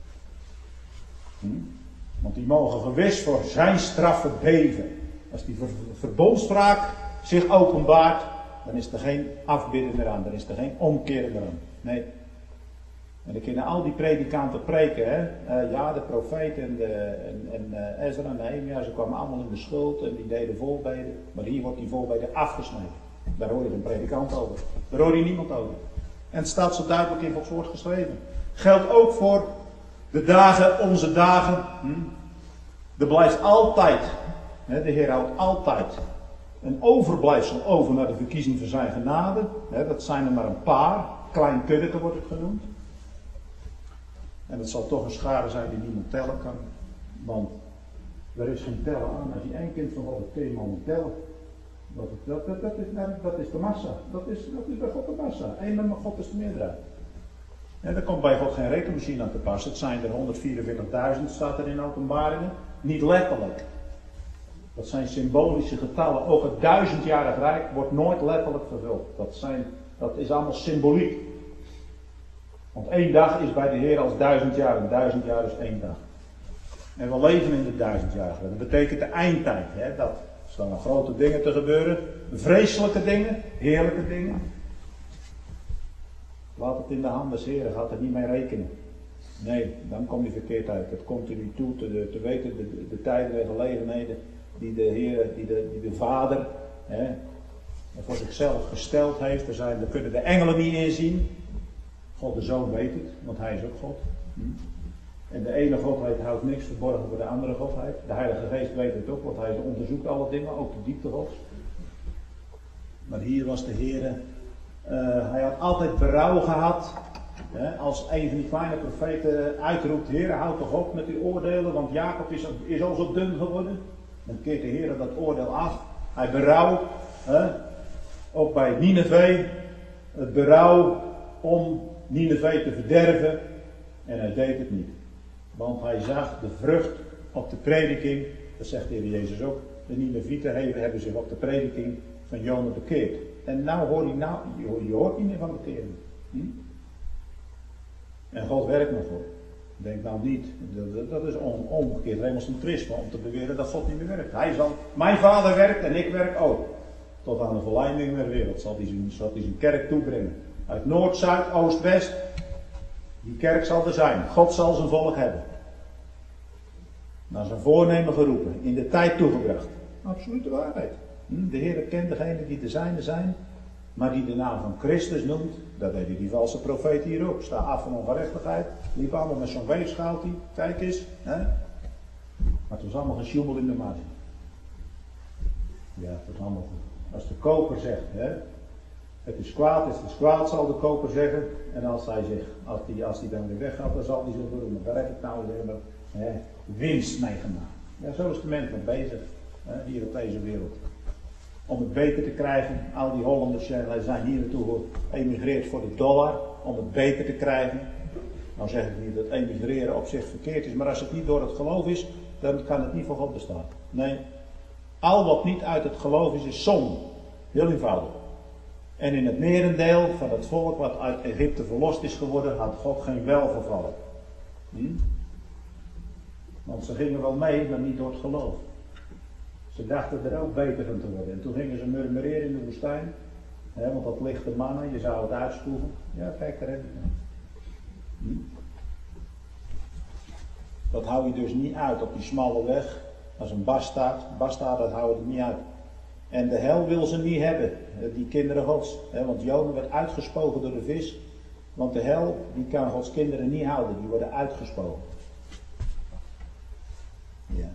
Want die mogen gewis voor zijn straffen beven. Als die verbondspraak zich openbaart, dan is er geen afbidden meer aan. Dan is er geen omkeren meer aan. Nee. En dan kunnen al die predikanten preken, hè. Ja, de profeten en Ezra en Nehemia, ze kwamen allemaal in de schuld en die deden voorbeden. Maar hier wordt die voorbeden afgesneden. Daar hoor je een predikant over. Daar hoor je niemand over. En het staat zo duidelijk in Gods woord geschreven. Geldt ook voor de dagen, onze dagen. Er blijft altijd, de Heer houdt altijd een overblijfsel over naar de verkiezing van zijn genade. Dat zijn er maar een paar. Klein kuddeke wordt het genoemd. En het zal toch een schare zijn die niemand tellen kan. Want er is geen tellen aan. Als je één kind van God hebt, kun je maar niet tellen. Dat is de massa. Dat is bij God de massa. Eén met God is de meerderheid. En daar komt bij God geen rekenmachine aan te passen. Het zijn er 144.000, staat er in Openbaringen. Niet letterlijk. Dat zijn symbolische getallen. Ook het 1000-jarig rijk wordt nooit letterlijk vervuld. Dat is allemaal symboliek. Want 1 dag is bij de Heer als 1000 jaar. En 1000 jaar is 1 dag. En we leven in de 1000-jarige. Dat betekent de eindtijd. Dat er staan nog grote dingen te gebeuren. Vreselijke dingen. Heerlijke dingen. Laat het in de hand des Heren. Gaat er niet mee rekenen. Nee, dan kom je verkeerd uit. Het komt er niet toe te weten de tijden en gelegenheden die de Heer, die de Vader voor zichzelf gesteld heeft. Daar kunnen de engelen niet inzien. God de Zoon weet het, want hij is ook God. En de ene Godheid houdt niks verborgen voor de andere Godheid. De Heilige Geest weet het ook, want hij onderzoekt alle dingen, ook de diepte Gods. Maar hier was de Heer, hij had altijd berouw gehad. Als een van die kleine profeten uitroept, Heer, houd toch op met die oordelen, want Jacob is al zo dun geworden. Dan keert de Heer dat oordeel af. Hij berouwt. ook bij Nineve, het berouw om Nineve te verderven. En hij deed het niet. Want hij zag de vrucht op de prediking, dat zegt de Heer Jezus ook. De Ninevieten hebben zich op de prediking van Jona bekeerd. En nou je hoort niet meer van bekering. En God werkt nog voor. Denk nou niet, dat is omgekeerd remonstrantrisme om te beweren dat God niet meer werkt. Hij zal, mijn vader werkt en ik werk ook. Tot aan de volleinding der wereld zal hij zijn kerk toebrengen. Uit noord, zuid, oost, west. Die kerk zal er zijn. God zal zijn volk hebben. Naar zijn voornemen geroepen. In de tijd toegebracht. Absolute waarheid. De Heer kent degenen die de zijne zijn. Maar die de naam van Christus noemt. Dat deed die valse profeet hier ook. Sta af van ongerechtigheid. Liep allemaal met zo'n weegschaaltje. Kijk eens. Hè? Maar het was allemaal gesjoemel in de marge. Ja, het was allemaal goed. Als de koper zegt. Hè? Het is kwaad, zal de koper zeggen. En als hij dan weer weggaat, dan zal hij zich beroemen. Daar heb ik nou weer winst mee gemaakt. Ja, zo is de mens mee bezig. Hier op deze wereld. Om het beter te krijgen. Al die Hollanders zijn hier naartoe geëmigreerd voor de dollar. Om het beter te krijgen. Nou zeg ik niet dat emigreren op zich verkeerd is. Maar als het niet door het geloof is, dan kan het niet voor God bestaan. Nee. Al wat niet uit het geloof is zonde. Heel eenvoudig. En in het merendeel van het volk wat uit Egypte verlost is geworden, had God geen welgevallen. Want ze gingen wel mee, maar niet door het geloof. Ze dachten er ook beter van te worden. En toen gingen ze murmureren in de woestijn. Want dat lichte mannen, je zou het uitspoegen. Ja, kijk, daar heb je het. Dat hou je dus niet uit op die smalle weg. Als een bastaard. Bastaard, dat hou je niet uit. En de hel wil ze niet hebben, die kinderen Gods. Want Jona werd uitgespogen door de vis. Want de hel, die kan Gods kinderen niet houden. Die worden uitgespogen. Ja.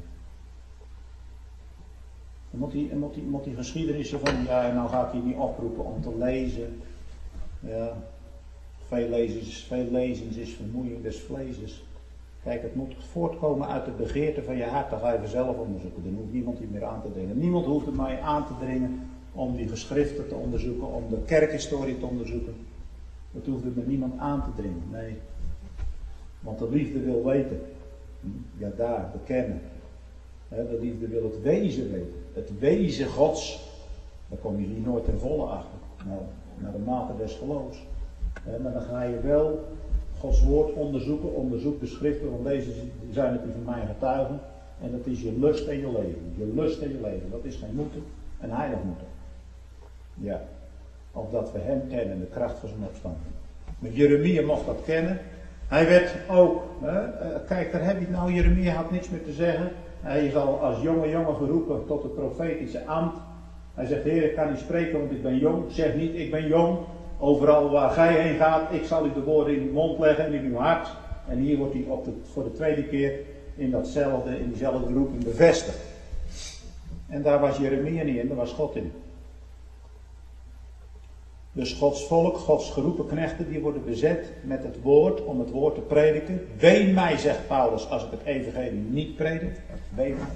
Dan moet die geschiedenissen van, ja, nou ga ik hier niet oproepen om te lezen. Ja. Veel lezens is vermoeiing des vleeses. Kijk, het moet voortkomen uit de begeerte van je hart. Dan ga je zelf onderzoeken. Dan hoeft niemand hier meer aan te dringen. Niemand hoeft er mij aan te dringen om die geschriften te onderzoeken. Om de kerkhistorie te onderzoeken. Dat hoeft er met niemand aan te dringen. Nee. Want de liefde wil weten. Ja, daar, bekennen. De liefde wil het wezen weten. Het wezen Gods. Daar kom je hier nooit ten volle achter. Nou, naar de mate des geloofs. Maar dan ga je wel Gods woord onderzoeken. Onderzoek de schriften, want deze zijn het die van mij getuigen. En dat is je lust en je leven. Je lust en je leven. Dat is geen moeten. Een heilig moeten. Ja. Opdat we hem kennen, de kracht van zijn opstanding. Maar Jeremia mocht dat kennen. Hij werd ook, kijk, daar heb je het nou. Jeremia had niks meer te zeggen. Hij is al als jonge jongen geroepen tot het profetische ambt. Hij zegt, Heer, ik kan niet spreken, want ik ben jong. Zeg niet, ik ben jong. Overal waar gij heen gaat, ik zal u de woorden in uw mond leggen en in uw hart. En hier wordt hij voor de tweede keer in diezelfde roeping bevestigd. En daar was Jeremia niet in, daar was God in. Dus Gods volk, Gods geroepen knechten, die worden bezet met het woord, om het woord te prediken. Wee mij, zegt Paulus, als ik het evangelie niet predik. Wee mij.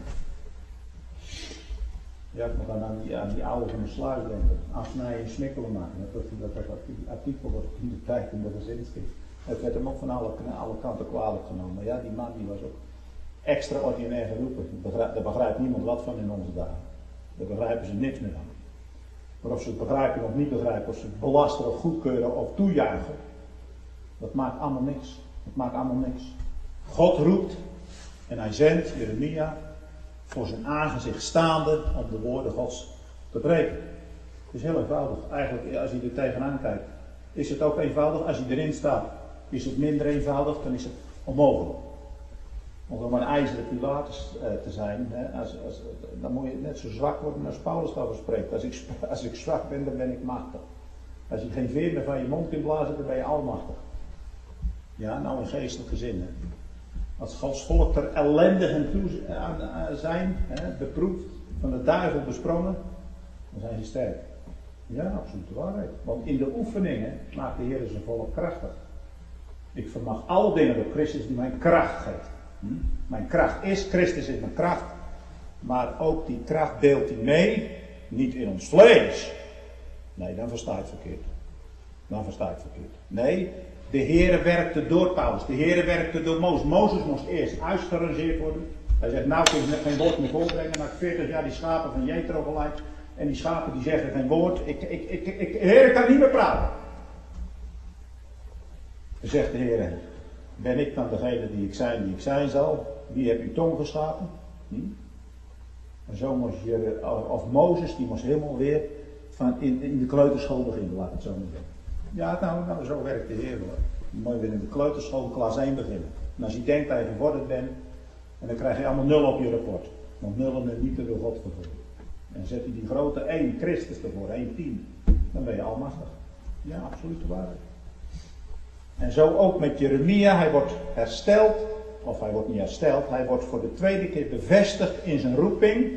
Ja, ik moet dan aan die oude van de sluis denken. Afsnijden en smikkelen maken. Dat artikel wordt in de tijd in de gezinsschrift. Het werd hem ook van alle kanten kwalijk genomen. Maar ja, die man die was ook extraordinair geroepen. Daar begrijpt niemand wat van in onze dagen. Daar begrijpen ze niks meer van. Maar of ze het begrijpen of niet begrijpen, of ze het belasteren of goedkeuren of toejuichen, dat maakt allemaal niks. Dat maakt allemaal niks. God roept en hij zendt Jeremia voor zijn aangezicht staande om de woorden Gods te preken. Het is heel eenvoudig. Eigenlijk, als je er tegenaan kijkt, is het ook eenvoudig. Als je erin staat, is het minder eenvoudig, dan is het onmogelijk. Om een ijzeren Pilatus te zijn, dan moet je net zo zwak worden als Paulus daarover spreekt. Als ik zwak ben, dan ben ik machtig. Als je geen veer meer van je mond kunt blazen, dan ben je almachtig. Ja, nou in geestelijke zin. Hè. Als Gods volk er ellendig en toe zijn, beproefd, van de duivel besprongen, dan zijn ze sterk. Ja, absoluut de waarheid. Want in de oefeningen maakt de Heer zijn volk krachtig. Ik vermag alle dingen door Christus die mij kracht geeft. Mijn kracht is, Christus is mijn kracht. Maar ook die kracht deelt hij mee, niet in ons vlees. Nee, dan versta je het verkeerd. Dan versta je het verkeerd. Nee, de Heere werkte door Paulus. De Heere werkte door Mozes. Mozes moest eerst uitgerangeerd worden. Hij zegt, nou kun je geen woord meer voorbrengen. Na 40 jaar die schapen van Jethro gelijk. En die schapen die zeggen geen woord. Heer, ik kan niet meer praten. Dan zegt de Heer, ben ik dan degene die ik zijn zal? Wie heb uw tong geschapen? En zo moest je, of Mozes, die moest helemaal weer in de kleuterschool beginnen, laat ik het zo maar zeggen. Ja, nou, zo werkt de Heer wel. Je moet weer in de kleuterschool klas 1 beginnen. En als je denkt dat je gevorderd bent, en dan krijg je allemaal 0 op je rapport. Want 0 is niet door God gevoerd. En zet je die grote 1 Christus ervoor, 1:10, dan ben je almachtig. Ja, absoluut de waarheid. En zo ook met Jeremia, hij wordt hersteld, of hij wordt niet hersteld, hij wordt voor de tweede keer bevestigd in zijn roeping.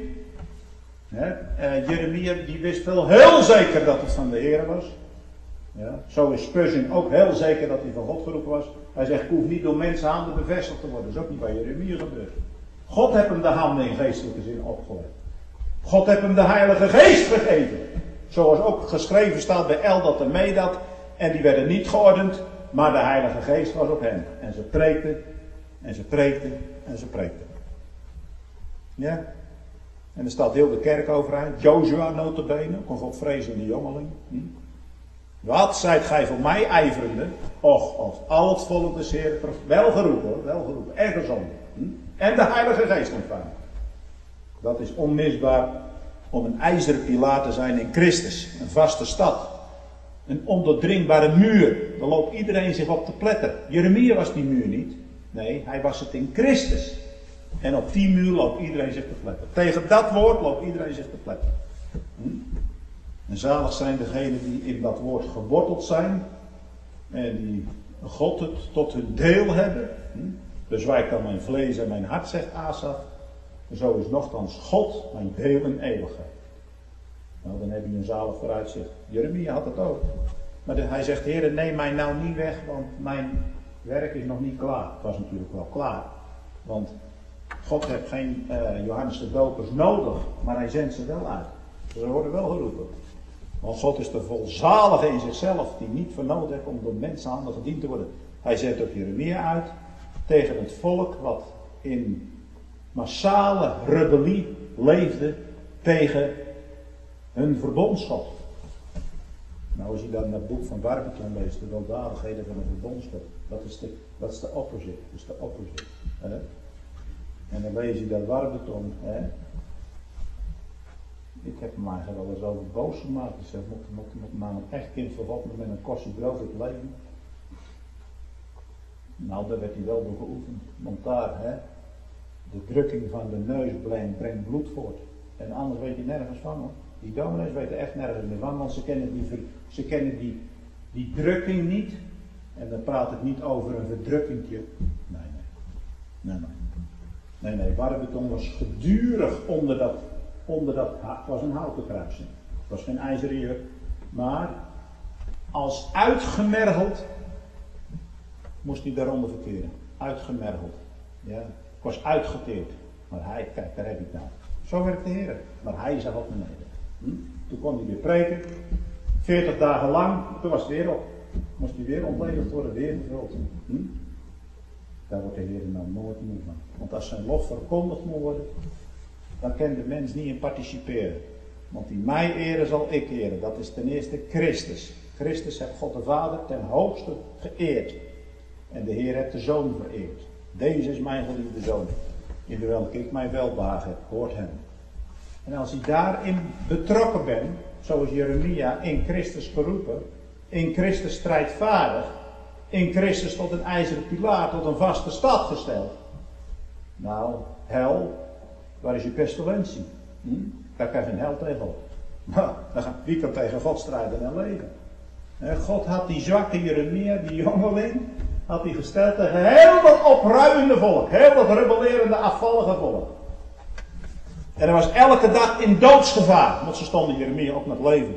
Jeremia die wist wel heel zeker dat het van de Heer was. Ja, zo is Spurgeon ook heel zeker dat hij van God geroepen was. Hij zegt, ik hoef niet door mensenhanden bevestigd te worden. Dat is ook niet bij Jeremia gebeurd. God heeft hem de handen in geestelijke zin opgelegd. God heeft hem de Heilige Geest gegeven. Zoals ook geschreven staat bij Eldad en Medad. En die werden niet geordend, maar de Heilige Geest was op hen. En ze preekten, en ze preekten, en ze preekten. Ja? En er staat heel de kerk overeind. Jozua nota bene, ook een godvrezende jongeling. Wat zijt gij voor mij ijverende? Och, als al het volk des Heeren, wel geroepen hoor, wel geroepen, en gezonden. En de Heilige Geest ontvangen. Dat is onmisbaar om een ijzeren pilaar te zijn in Christus. Een vaste stad. Een ondoordringbare muur. Daar loopt iedereen zich op te pletten. Jeremia was die muur niet. Nee, hij was het in Christus. En op die muur loopt iedereen zich te pletten. Tegen dat woord loopt iedereen zich te pletten. En zalig zijn degenen die in dat woord geworteld zijn. En die God het tot hun deel hebben. Bezwijkt dan mijn vlees en mijn hart, zegt Asaf. Zo is nochtans God mijn deel in eeuwigheid. Nou, dan heb je een zalig vooruitzicht. Jeremia had het ook. Maar hij zegt, Heere, neem mij nou niet weg, want mijn werk is nog niet klaar. Het was natuurlijk wel klaar. Want God heeft geen Johannes de Dopers nodig, maar hij zendt ze wel uit. Ze worden wel geroepen. Want God is de volzalige in zichzelf, die niet voor nodig heeft om door mensenhanden gediend te worden. Hij zendt ook Jeremia uit tegen het volk wat in massale rebellie leefde tegen hun verbondsgod. Nou, als je dan het boek van Barberton leest, de weldadigheden van een verbondsgod, dat is de opposite. Dat is de opposite. Hè? En dan lees je dat Barberton, hè? Ik heb hem eigenlijk wel eens over boos gemaakt. Ik zeg, moet maar een echt kind van God met een korstje brood het leven. Nou, daar werd hij wel door geoefend. Want daar, hè, de drukking van de neus brengt bloed voort. En anders weet je nergens van hoor. Die dominees weten echt nergens meer van, want ze kennen die drukking niet. En dan praat ik niet over een verdrukkingje. Nee, Barberton was gedurig onder dat, het was een houten kruising. Het was geen ijzeren juk. Maar als uitgemergeld moest hij daaronder verkeren. Uitgemergeld. Ja, ik was uitgeteerd. Maar hij, kijk, daar heb ik het nou. Zo werkt de Heer. Maar hij zag op beneden. Toen kon hij weer preken. 40 dagen lang. Toen was het weer op. Moest hij weer ontledigd worden. Weer gevuld. Daar wordt de Heer nou nooit moe van. Want als zijn lof verkondigd moet worden, dan kan de mens niet in participeren. Want die mij eren zal ik eren. Dat is ten eerste Christus. Christus heeft God de Vader ten hoogste geëerd. En de Heer heeft de Zoon vereerd. Deze is mijn geliefde Zoon. In de welke ik mijn welbehagen heb. Hoort hem. En als hij daarin betrokken bent, zoals Jeremia in Christus geroepen, in Christus strijdvaardig, in Christus tot een ijzeren pilaar, tot een vaste stad gesteld. Nou, hel, waar is je pestilentie? Daar kan geen hel tegen op. Nou, wie kan tegen God strijden en leven? God had die zwakke Jeremia, die jongeling, had hij gesteld tegen heel dat opruiende volk, heel dat rebellerende, afvallige volk. En hij was elke dag in doodsgevaar, want ze stonden Jeremia op met leven.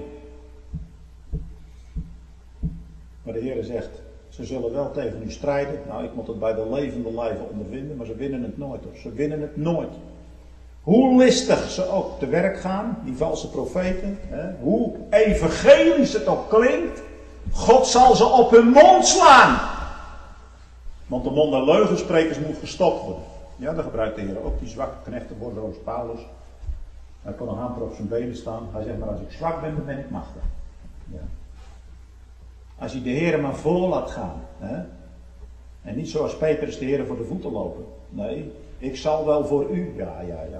Maar de Heer zegt, ze zullen wel tegen u strijden. Nou, ik moet het bij de levende lijven ondervinden, maar ze winnen het nooit. Ze winnen het nooit. Hoe listig ze ook te werk gaan, die valse profeten. Hoe evangelisch het ook klinkt. God zal ze op hun mond slaan. Want de mond der leugensprekers moet gestopt worden. Ja, dan gebruikt de Heer ook die zwakke knechten, bordeloos Paulus. Hij kon nog amper op zijn benen staan. Hij zegt maar, als ik zwak ben, dan ben ik machtig. Ja. Als je de Heer maar voor laat gaan. En niet zoals Petrus de Heer voor de voeten lopen. Nee, ik zal wel voor u. Ja.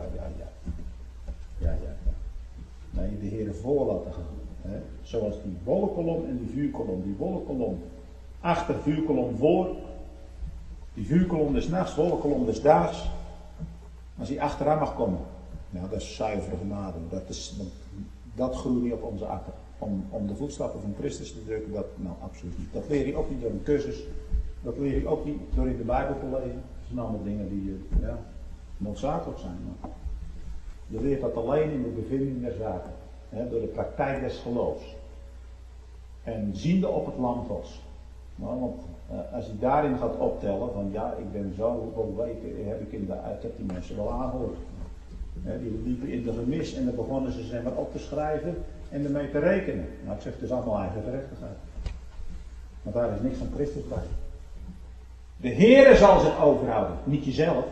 Nee, de Heer voor laten gaan. Zoals die wolkenkolom en die vuurkolom. Die wolkenkolom achter, vuurkolom voor. Die vuurkolom des nachts, wolkenkolom des daags. Als hij achteraan mag komen. Nou, dat is zuivere genade. Dat groeit niet op onze akker. Om de voetstappen van Christus te drukken, dat nou absoluut niet. Dat leer je ook niet door een cursus. Dat leer je ook niet door in de Bijbel te lezen. Dat zijn allemaal dingen die noodzakelijk zijn. Maar je leert dat alleen in de bevinding der zaken. Door de praktijk des geloofs. En ziende op het lam Gods. Nou, want als je daarin gaat optellen van ja, ik ben zo weken, ik heb die mensen wel aangehoord. Die liepen in de gemis en dan begonnen ze zeg maar op te schrijven en ermee te rekenen. Nou, ik zeg, het is allemaal eigen gerechtigheid. Want daar is niks van Christus bij. De Heere zal zich overhouden, niet jezelf.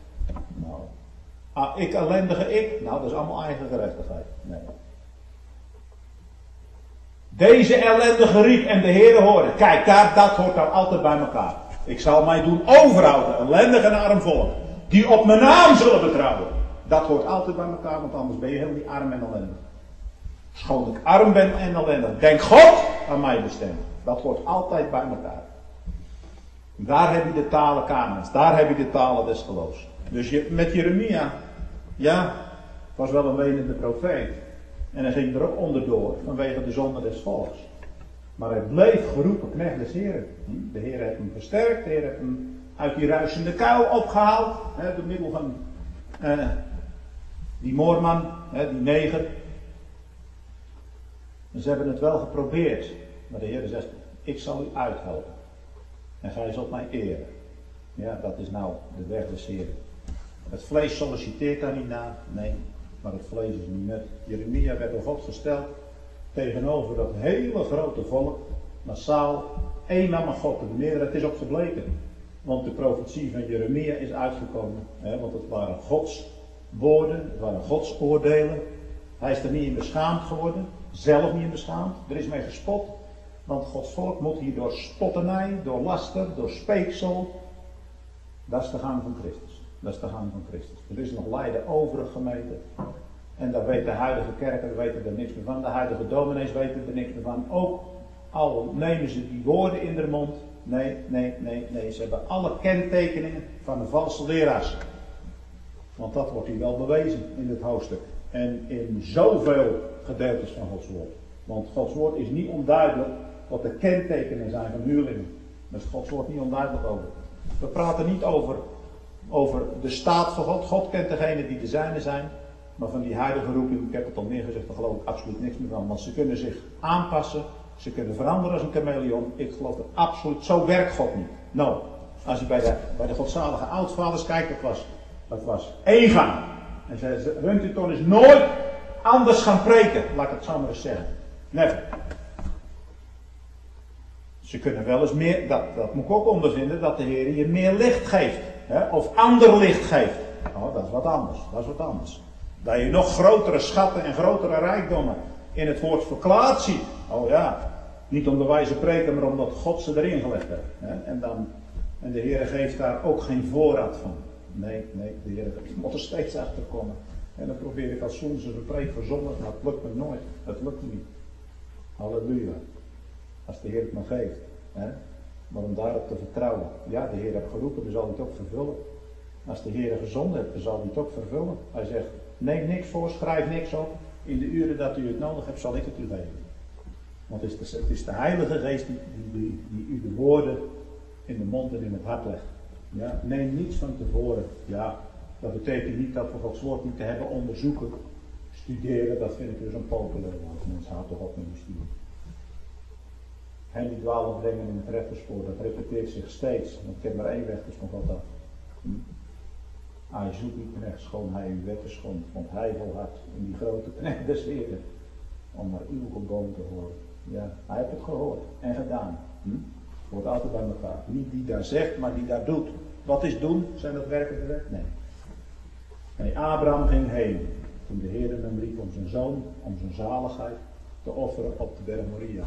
Nou, ik ellendige ik, nou dat is allemaal eigen gerechtigheid. Nee. Deze ellendige riep en de Heere hoorde. Kijk, dat hoort nou altijd bij elkaar. Ik zal mij doen overhouden, ellendig en arm volk. Die op mijn naam zullen betrouwen. Dat hoort altijd bij elkaar, want anders ben je helemaal niet arm en ellendig. Schoon ik arm ben en ellendig. Denk God aan mij bestemd. Dat hoort altijd bij elkaar. Daar heb je de talen Kanaans. Daar heb je de talen des geloofs. Dus met Jeremia, ja, was wel een wenende profeet. En hij ging er ook onderdoor vanwege de zonde des volks. Maar hij bleef geroepen knecht des Heren. De Heer heeft hem versterkt. De Heer heeft hem uit die ruisende kuil opgehaald. Door middel van die moorman, die neger. En ze hebben het wel geprobeerd. Maar de Heer zegt, ik zal u uithelpen. En gij zult mij eren. Ja, dat is nou de weg des Heren. Het vlees solliciteert daar niet naar. Nee, maar het vlees is niet nut. Jeremia werd door God gesteld tegenover dat hele grote volk. Massaal. Één nam God te beneden. Het is ook gebleken. Want de profetie van Jeremia is uitgekomen. Want het waren Gods woorden. Het waren Gods oordelen. Hij is er niet in beschaamd geworden. Zelf niet in beschaamd. Er is mee gespot. Want Gods volk moet hier door spotternij, door laster, door speeksel. Dat is de gang van Christus. Dat is de gang van Christus. Er is nog lijden overig gemeente. En daar weet de huidige kerken weten er niks meer van. De huidige dominees weten er niks meer van. Ook al nemen ze die woorden in de mond. Nee. Ze hebben alle kentekeningen van de valse leraars. Want dat wordt hier wel bewezen in dit hoofdstuk. En in zoveel gedeeltes van Gods woord. Want Gods woord is niet onduidelijk wat de kentekenen zijn van huurlingen. Daar is Gods woord niet onduidelijk over. We praten niet over de staat van God. God kent degenen die de zijne zijn. Maar van die huidige roeping, ik heb het al meer gezegd, daar geloof ik absoluut niks meer van. Want ze kunnen zich aanpassen. Ze kunnen veranderen als een chameleon. Ik geloof er absoluut, zo werkt God niet. Nou, als je bij de godzalige oudvaders kijkt, dat was één gang. En ze Huntington is nooit anders gaan preken, laat ik het zo maar eens zeggen. Never. Ze kunnen wel eens meer, dat moet ik ook ondervinden, dat de Heer je meer licht geeft. Of ander licht geeft. Oh, dat is wat anders. Dat je nog grotere schatten en grotere rijkdommen in het woord verklaard ziet. Oh ja, niet om de wijze preken, maar omdat God ze erin gelegd heeft. En de Heer geeft daar ook geen voorraad van. Nee, de Heer moet er steeds achter komen. En dan probeer ik als soms een preek verzondag, maar het lukt me nooit. Het lukt me niet. Halleluja. Als de Heer het me geeft. Maar om daarop te vertrouwen. Ja, de Heer heeft geroepen, dan zal hij het ook vervullen. Als de Heer gezonden heeft, dan zal hij het ook vervullen. Hij zegt, neem niks voor, schrijf niks op. In de uren dat u het nodig hebt, zal ik het u geven. Want het is de Heilige Geest die u de woorden in de mond en in het hart legt. Ja, neem niets van tevoren. Ja, dat betekent niet dat we Gods woord niet te hebben onderzoeken. Studeren, dat vind ik dus een populair woord. Mensen houden toch op met die studie. Hen die dwalen brengen in het rechterspoor, dat repeteert zich steeds. Want ik heb maar één weg, dus van God af. Hij zoekt die knecht schoon, hij uw wetten schond, want hij volhardt in die grote knecht des Heren, om naar uw geboden te horen. Ja, hij heeft het gehoord en gedaan. Hoort altijd bij elkaar. Niet die daar zegt, maar die daar doet. Wat is doen? Zijn dat werken de wet? Nee. Nee, Abraham ging heen toen de Heer hem riep om zijn zoon, om zijn zaligheid te offeren op de berg Moria.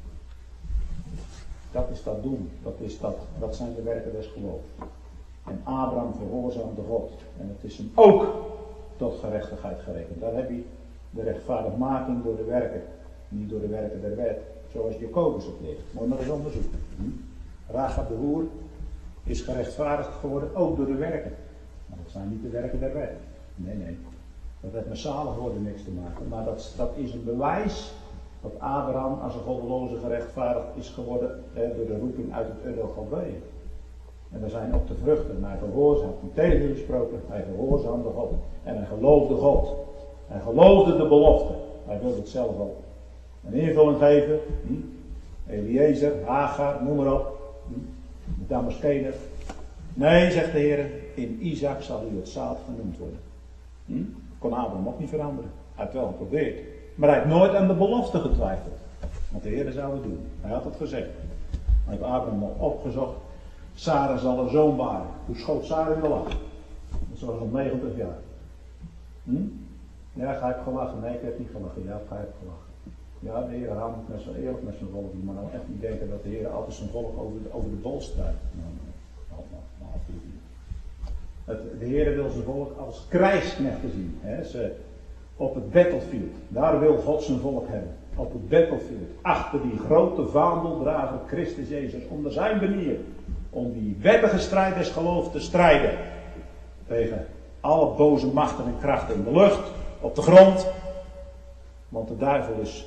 Dat is dat doen. Dat zijn de werken des geloofs. En Abraham gehoorzaamde God. En het is hem ook tot gerechtigheid gerekend. Daar heb je de rechtvaardigmaking door de werken. Niet door de werken der wet. Zoals Jacobus het ligt. Moet je maar eens onderzoeken. Rahab de hoer is gerechtvaardigd geworden ook door de werken. Maar dat zijn niet de werken der wet. Nee. Dat heeft met zalig worden niks te maken. Maar dat is een bewijs dat Abraham als een goddeloze gerechtvaardigd is geworden door de roeping uit het Ur Galdeeën. En daar zijn ook de vruchten. Hij gehoorzaamde, tegen u gesproken, hij gehoorzaamde God. En hij geloofde God. Hij geloofde de belofte. Hij wilde het zelf ook. Een invulling geven. Eliezer, Hagar, noem maar op. De Damaskener. Nee, zegt de Heer, in Isaac zal u het zaad genoemd worden. Kon Abraham ook niet veranderen. Hij heeft wel geprobeerd. Maar hij heeft nooit aan de belofte getwijfeld. Want de Heer zou het doen. Hij had het gezegd. Hij heeft Abraham nog opgezocht. Sarah zal een zoon baren. Toen schoot Sarah in de lach. Dat was al 90 jaar. Ja, ga ik gelachen? Nee, ik heb niet gelachen. Ja, ga ik gelachen. Ja, de Heer houdt met zo eerlijk met zijn volk. Maar nou echt niet denken dat de Heer altijd zijn volk over de bol strijdt. Nou, absoluut niet. De Heer wil zijn volk als krijgsknechten zien. Op het battlefield. Daar wil God zijn volk hebben. Op het battlefield. Achter die grote vaandeldrager Christus Jezus. Onder zijn banier. Om die wettige strijd des geloofs te strijden. Tegen alle boze machten en krachten in de lucht. Op de grond. Want de duivel is,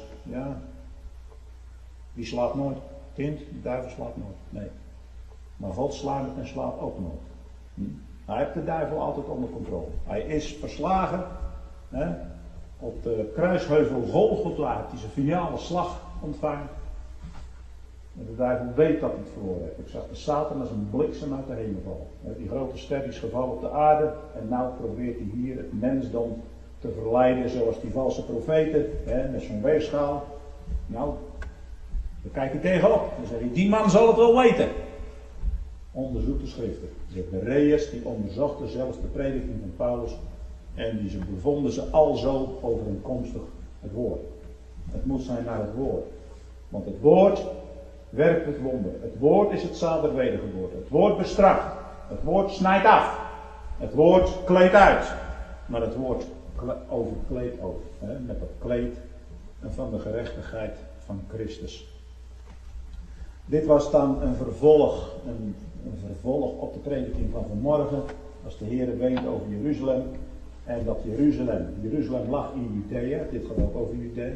die slaapt nooit. Kind, de duivel slaapt nooit. Nee. Maar God slaapt en slaapt ook nooit. Hij heeft de duivel altijd onder controle. Hij is verslagen. Op de kruisheuvel Golgotha heeft hij zijn finale slag ontvangen. En de duivel weet dat hij het verloren heeft. Ik zag de Satan als een bliksem uit de hemel vallen. Die grote ster is gevallen op de aarde. En nou probeert hij hier het mensdom te verleiden zoals die valse profeten. Met zo'n weegschaal. Nou, daar kijk je tegenop. Dan zeg je, die man zal het wel weten. Onderzoek de schriften. De Bereërs die onderzochten zelfs de prediking van Paulus. En die bevonden ze alzo overeenkomstig het woord. Het moet zijn naar het woord. Want het woord werkt het wonder. Het woord is het zaad der wedergeboorte. Het woord bestraft. Het woord snijdt af. Het woord kleedt uit. Maar het woord overkleedt ook. Met dat kleed van de gerechtigheid van Christus. Dit was dan een vervolg op de prediking van vanmorgen. Als de Heer weent over Jeruzalem. En dat Jeruzalem lag in Judea. Dit gaat ook over Judea.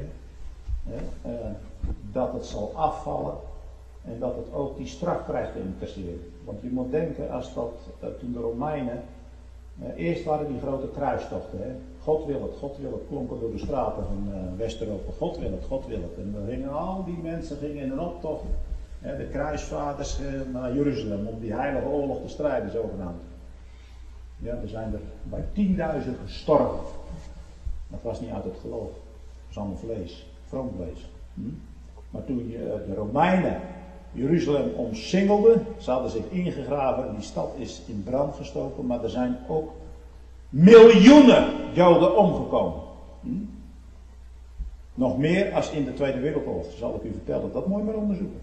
Dat het zal afvallen. En dat het ook die straf krijgt te incasseren. Want je moet denken, als toen de Romeinen. Eerst waren die grote kruistochten. God wil het, klonken door de straten van West-Europa. God wil het. En dan gingen al die mensen in een optocht. De kruisvaders naar Jeruzalem om die heilige oorlog te strijden, zogenaamd. Ja, er zijn er bij 10.000 gestorven. Dat was niet uit het geloof. Dat was allemaal vlees, vroom vlees. Maar toen de Romeinen Jeruzalem omsingelden, ze hadden zich ingegraven, die stad is in brand gestoken, maar er zijn ook miljoenen Joden omgekomen. Nog meer als in de Tweede Wereldoorlog, zal ik u vertellen. Dat moet je maar onderzoeken.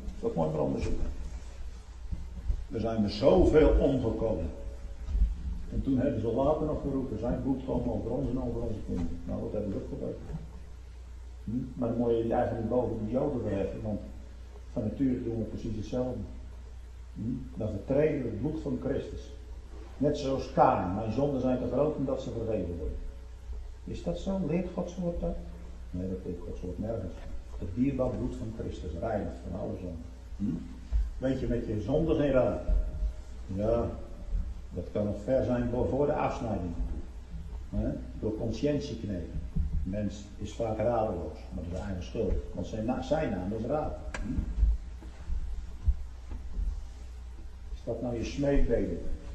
Er zijn er zoveel omgekomen. En toen hebben ze later nog geroepen, zijn bloed komen over ons en over onze kinderen. Nou, dat hebben ze ook gebeurd. Maar dan moet je je eigenlijk niet boven de Joden verheffen, want van nature doen we precies hetzelfde. Dan vertreden we het bloed van Christus. Net zoals Kain, mijn zonden zijn te groot omdat ze vergeven worden. Is dat zo? Leert Gods woord dat? Nee, dat leert Gods woord nergens. Het dierbaar bloed van Christus reinigt van alle zonden. Weet je met je zonde geen raad? Ja, dat kan nog ver zijn voor de afsnijding. Door conscientieknepen. De mens is vaak radeloos, maar dat is eigen schuld. Want zijn naam is raad. Is dat nou je smeekbeden?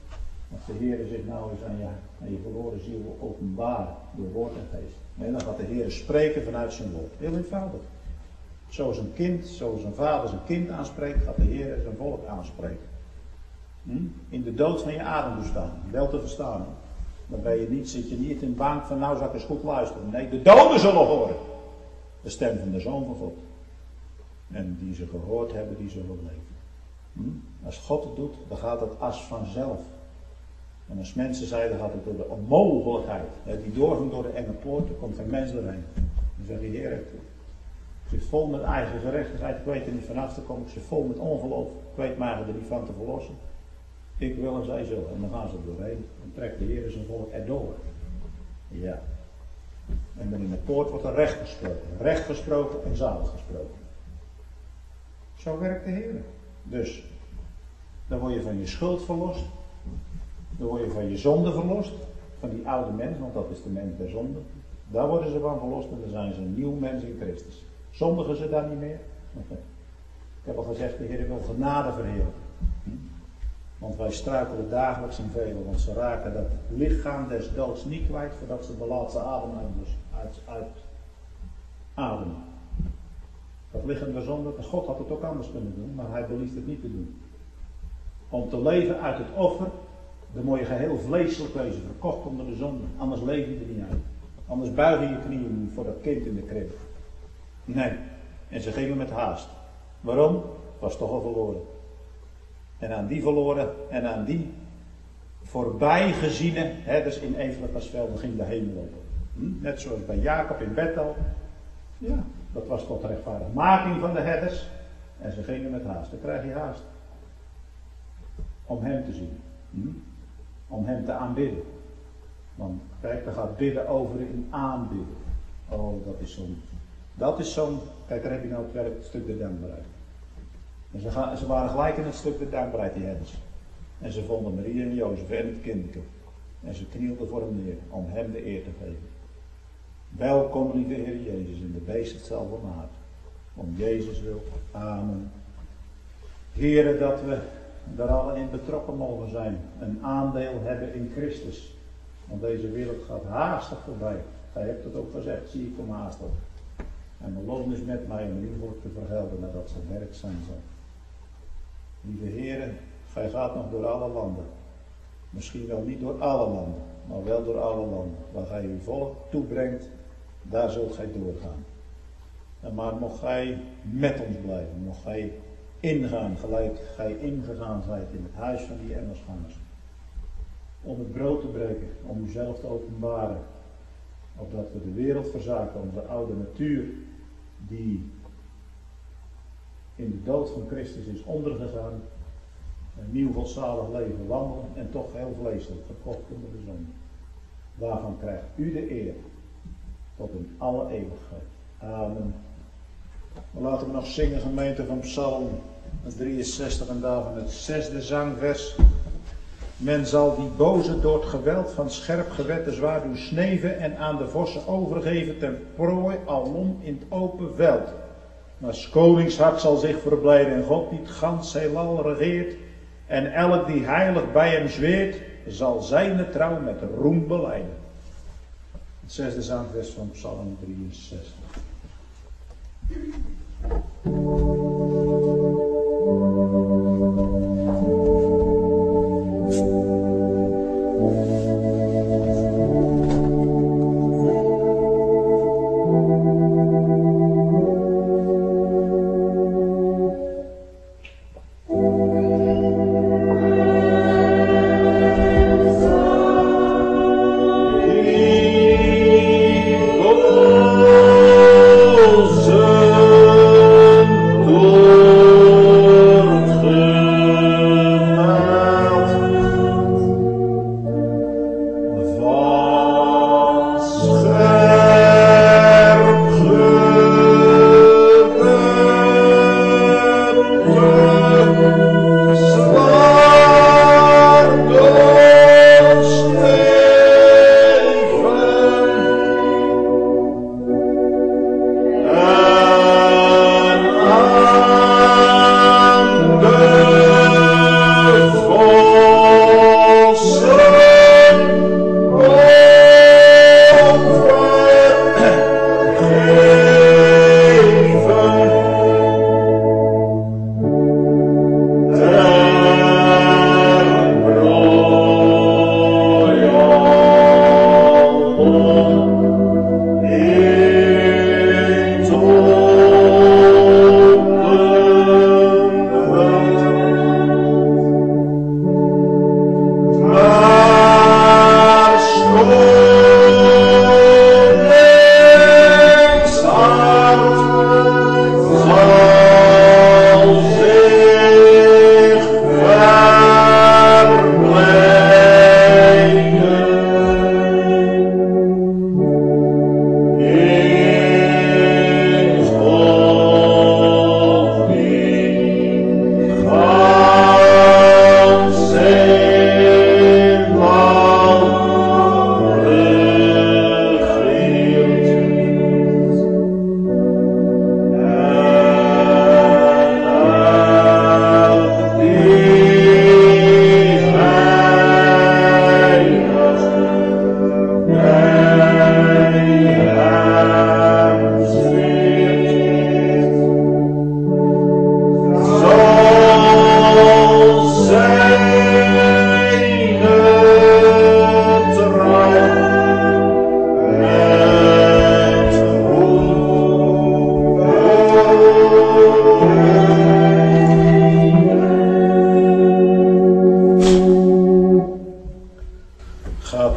Als de Heer zich nou eens aan je verloren ziel wil openbaren door woord en geest. Nee, dan gaat de Heer spreken vanuit zijn woord. Heel eenvoudig. Zoals een kind, zoals een vader zijn kind aanspreekt, gaat de Heer zijn volk aanspreken. In de dood van je ademtoestaan. Wel te verstaan. Dan zit je niet in de bank van nou zal ik eens goed luisteren. Nee, de doden zullen horen. De stem van de Zoon van God. En die ze gehoord hebben, die zullen leven. Als God het doet, dan gaat het als vanzelf. En als mensen zeiden, gaat het door de onmogelijkheid. Die doorgang door de enge poort, er komt geen mens doorheen. Dan zeg je, Heer, ik zit vol met eigen gerechtigheid, ik weet er niet vanaf te komen. Ik zit vol met ongeloof, ik weet mij er niet van te verlossen. Ik wil en zij zullen. En dan gaan ze er doorheen. Dan trekt de Heer zijn volk erdoor. Ja. En dan in de poort wordt er recht gesproken. Recht gesproken en zalig gesproken. Zo werkt de Heer. Dus, dan word je van je schuld verlost. Dan word je van je zonde verlost. Van die oude mens, want dat is de mens der zonde. Daar worden ze van verlost en dan zijn ze een nieuw mens in Christus. Zondigen ze daar niet meer? Ik heb al gezegd, de Heer wil genade verheerlijken. Want wij struikelen dagelijks in velen, want ze raken dat lichaam des doods niet kwijt voordat ze de laatste adem uitademen. Dat lichaam der zonde, God had het ook anders kunnen doen, maar hij belieft het niet te doen. Om te leven uit het offer, dan moet je geheel vleeselijk wezen, verkocht onder de zonde. Anders leef je er niet uit. Anders buig je je knieën voor dat kind in de krib. Nee, en ze gingen met haast. Waarom? Het was toch al verloren. En aan die verloren en aan die voorbijgeziene herders in Evelepasveld ging de hemel open. Net zoals bij Jacob in Bethel. Ja, dat was tot rechtvaardigmaking van de herders. En ze gingen met haast. Dan krijg je haast. Om hem te zien. Om hem te aanbidden. Want kijk, daar gaat bidden over in aanbidden. Oh, dat is zo'n. Kijk, daar heb je nou het stuk de dankbaarheid. En ze waren gelijk in het stuk de dankbaarheid, die herders. En ze vonden Maria en Jozef en het kindje. En ze knielden voor hem neer om hem de eer te geven. Welkom, lieve Heer Jezus, in de beest hetzelfde maat. Om Jezus wil. Amen. Heren, dat we daar alle in betrokken mogen zijn. Een aandeel hebben in Christus. Want deze wereld gaat haastig voorbij. Gij hebt het ook gezegd, zie ik kom haastig. En mijn loon is met mij om in ieder geval te vergelden nadat zijn werk zijn zal. Lieve heren, gij gaat nog door alle landen. Misschien wel niet door alle landen, maar wel door alle landen. Waar gij uw volk toebrengt, daar zult gij doorgaan. En maar mocht gij met ons blijven, mocht gij ingaan, gelijk gij ingegaan zijt in het huis van die Emmausgangers. Om het brood te breken, om uzelf te openbaren. Opdat we de wereld verzaken, onze oude natuur, die in de dood van Christus is ondergegaan, een nieuw volzalig leven wandelen en toch heel vleeselijk, verkocht onder de zon. Daarvan krijgt u de eer, tot in alle eeuwigheid. Amen. Laten we nog zingen, gemeente, van Psalm 63 en daarvan het 6e zangvers. Men zal die boze door het geweld van scherp gewette zwaardoen sneven en aan de vossen overgeven ten prooi alom in het open veld. Maar 's konings hart zal zich verblijden en God die het gans heelal regeert. En elk die heilig bij hem zweert, zal zijn trouw met roem belijden. Het 6e zangvers van Psalm 63. Oh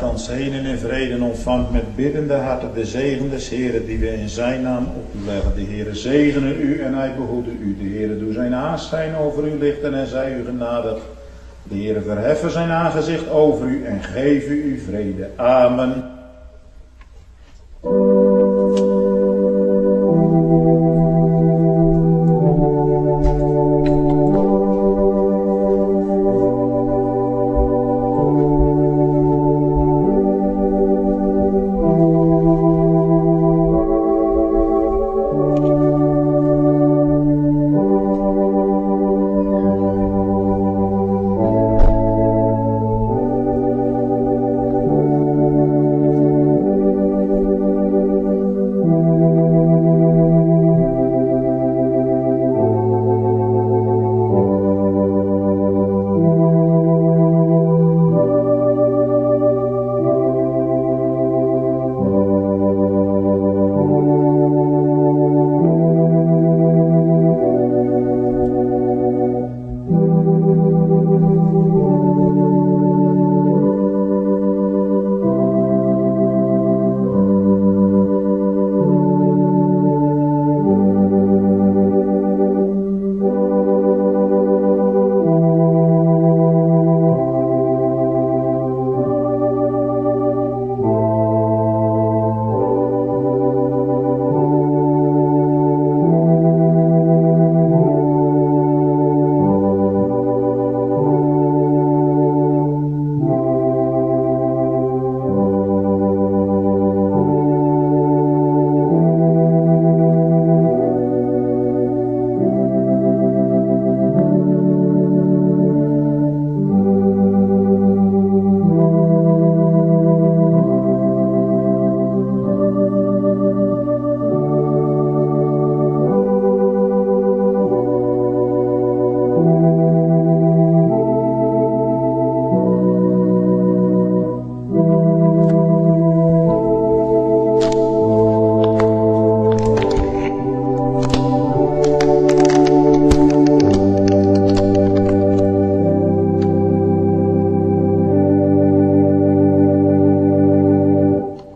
Laat ons heen in vrede ontvangt met biddende harten de zegen des Heeren die we in zijn naam op u leggen. De Heere zegene u en hij behoede u. De Heere doe zijn aanschijn over u lichten en zij u genadig. De Heere verheffen zijn aangezicht over u en geef u vrede. Amen.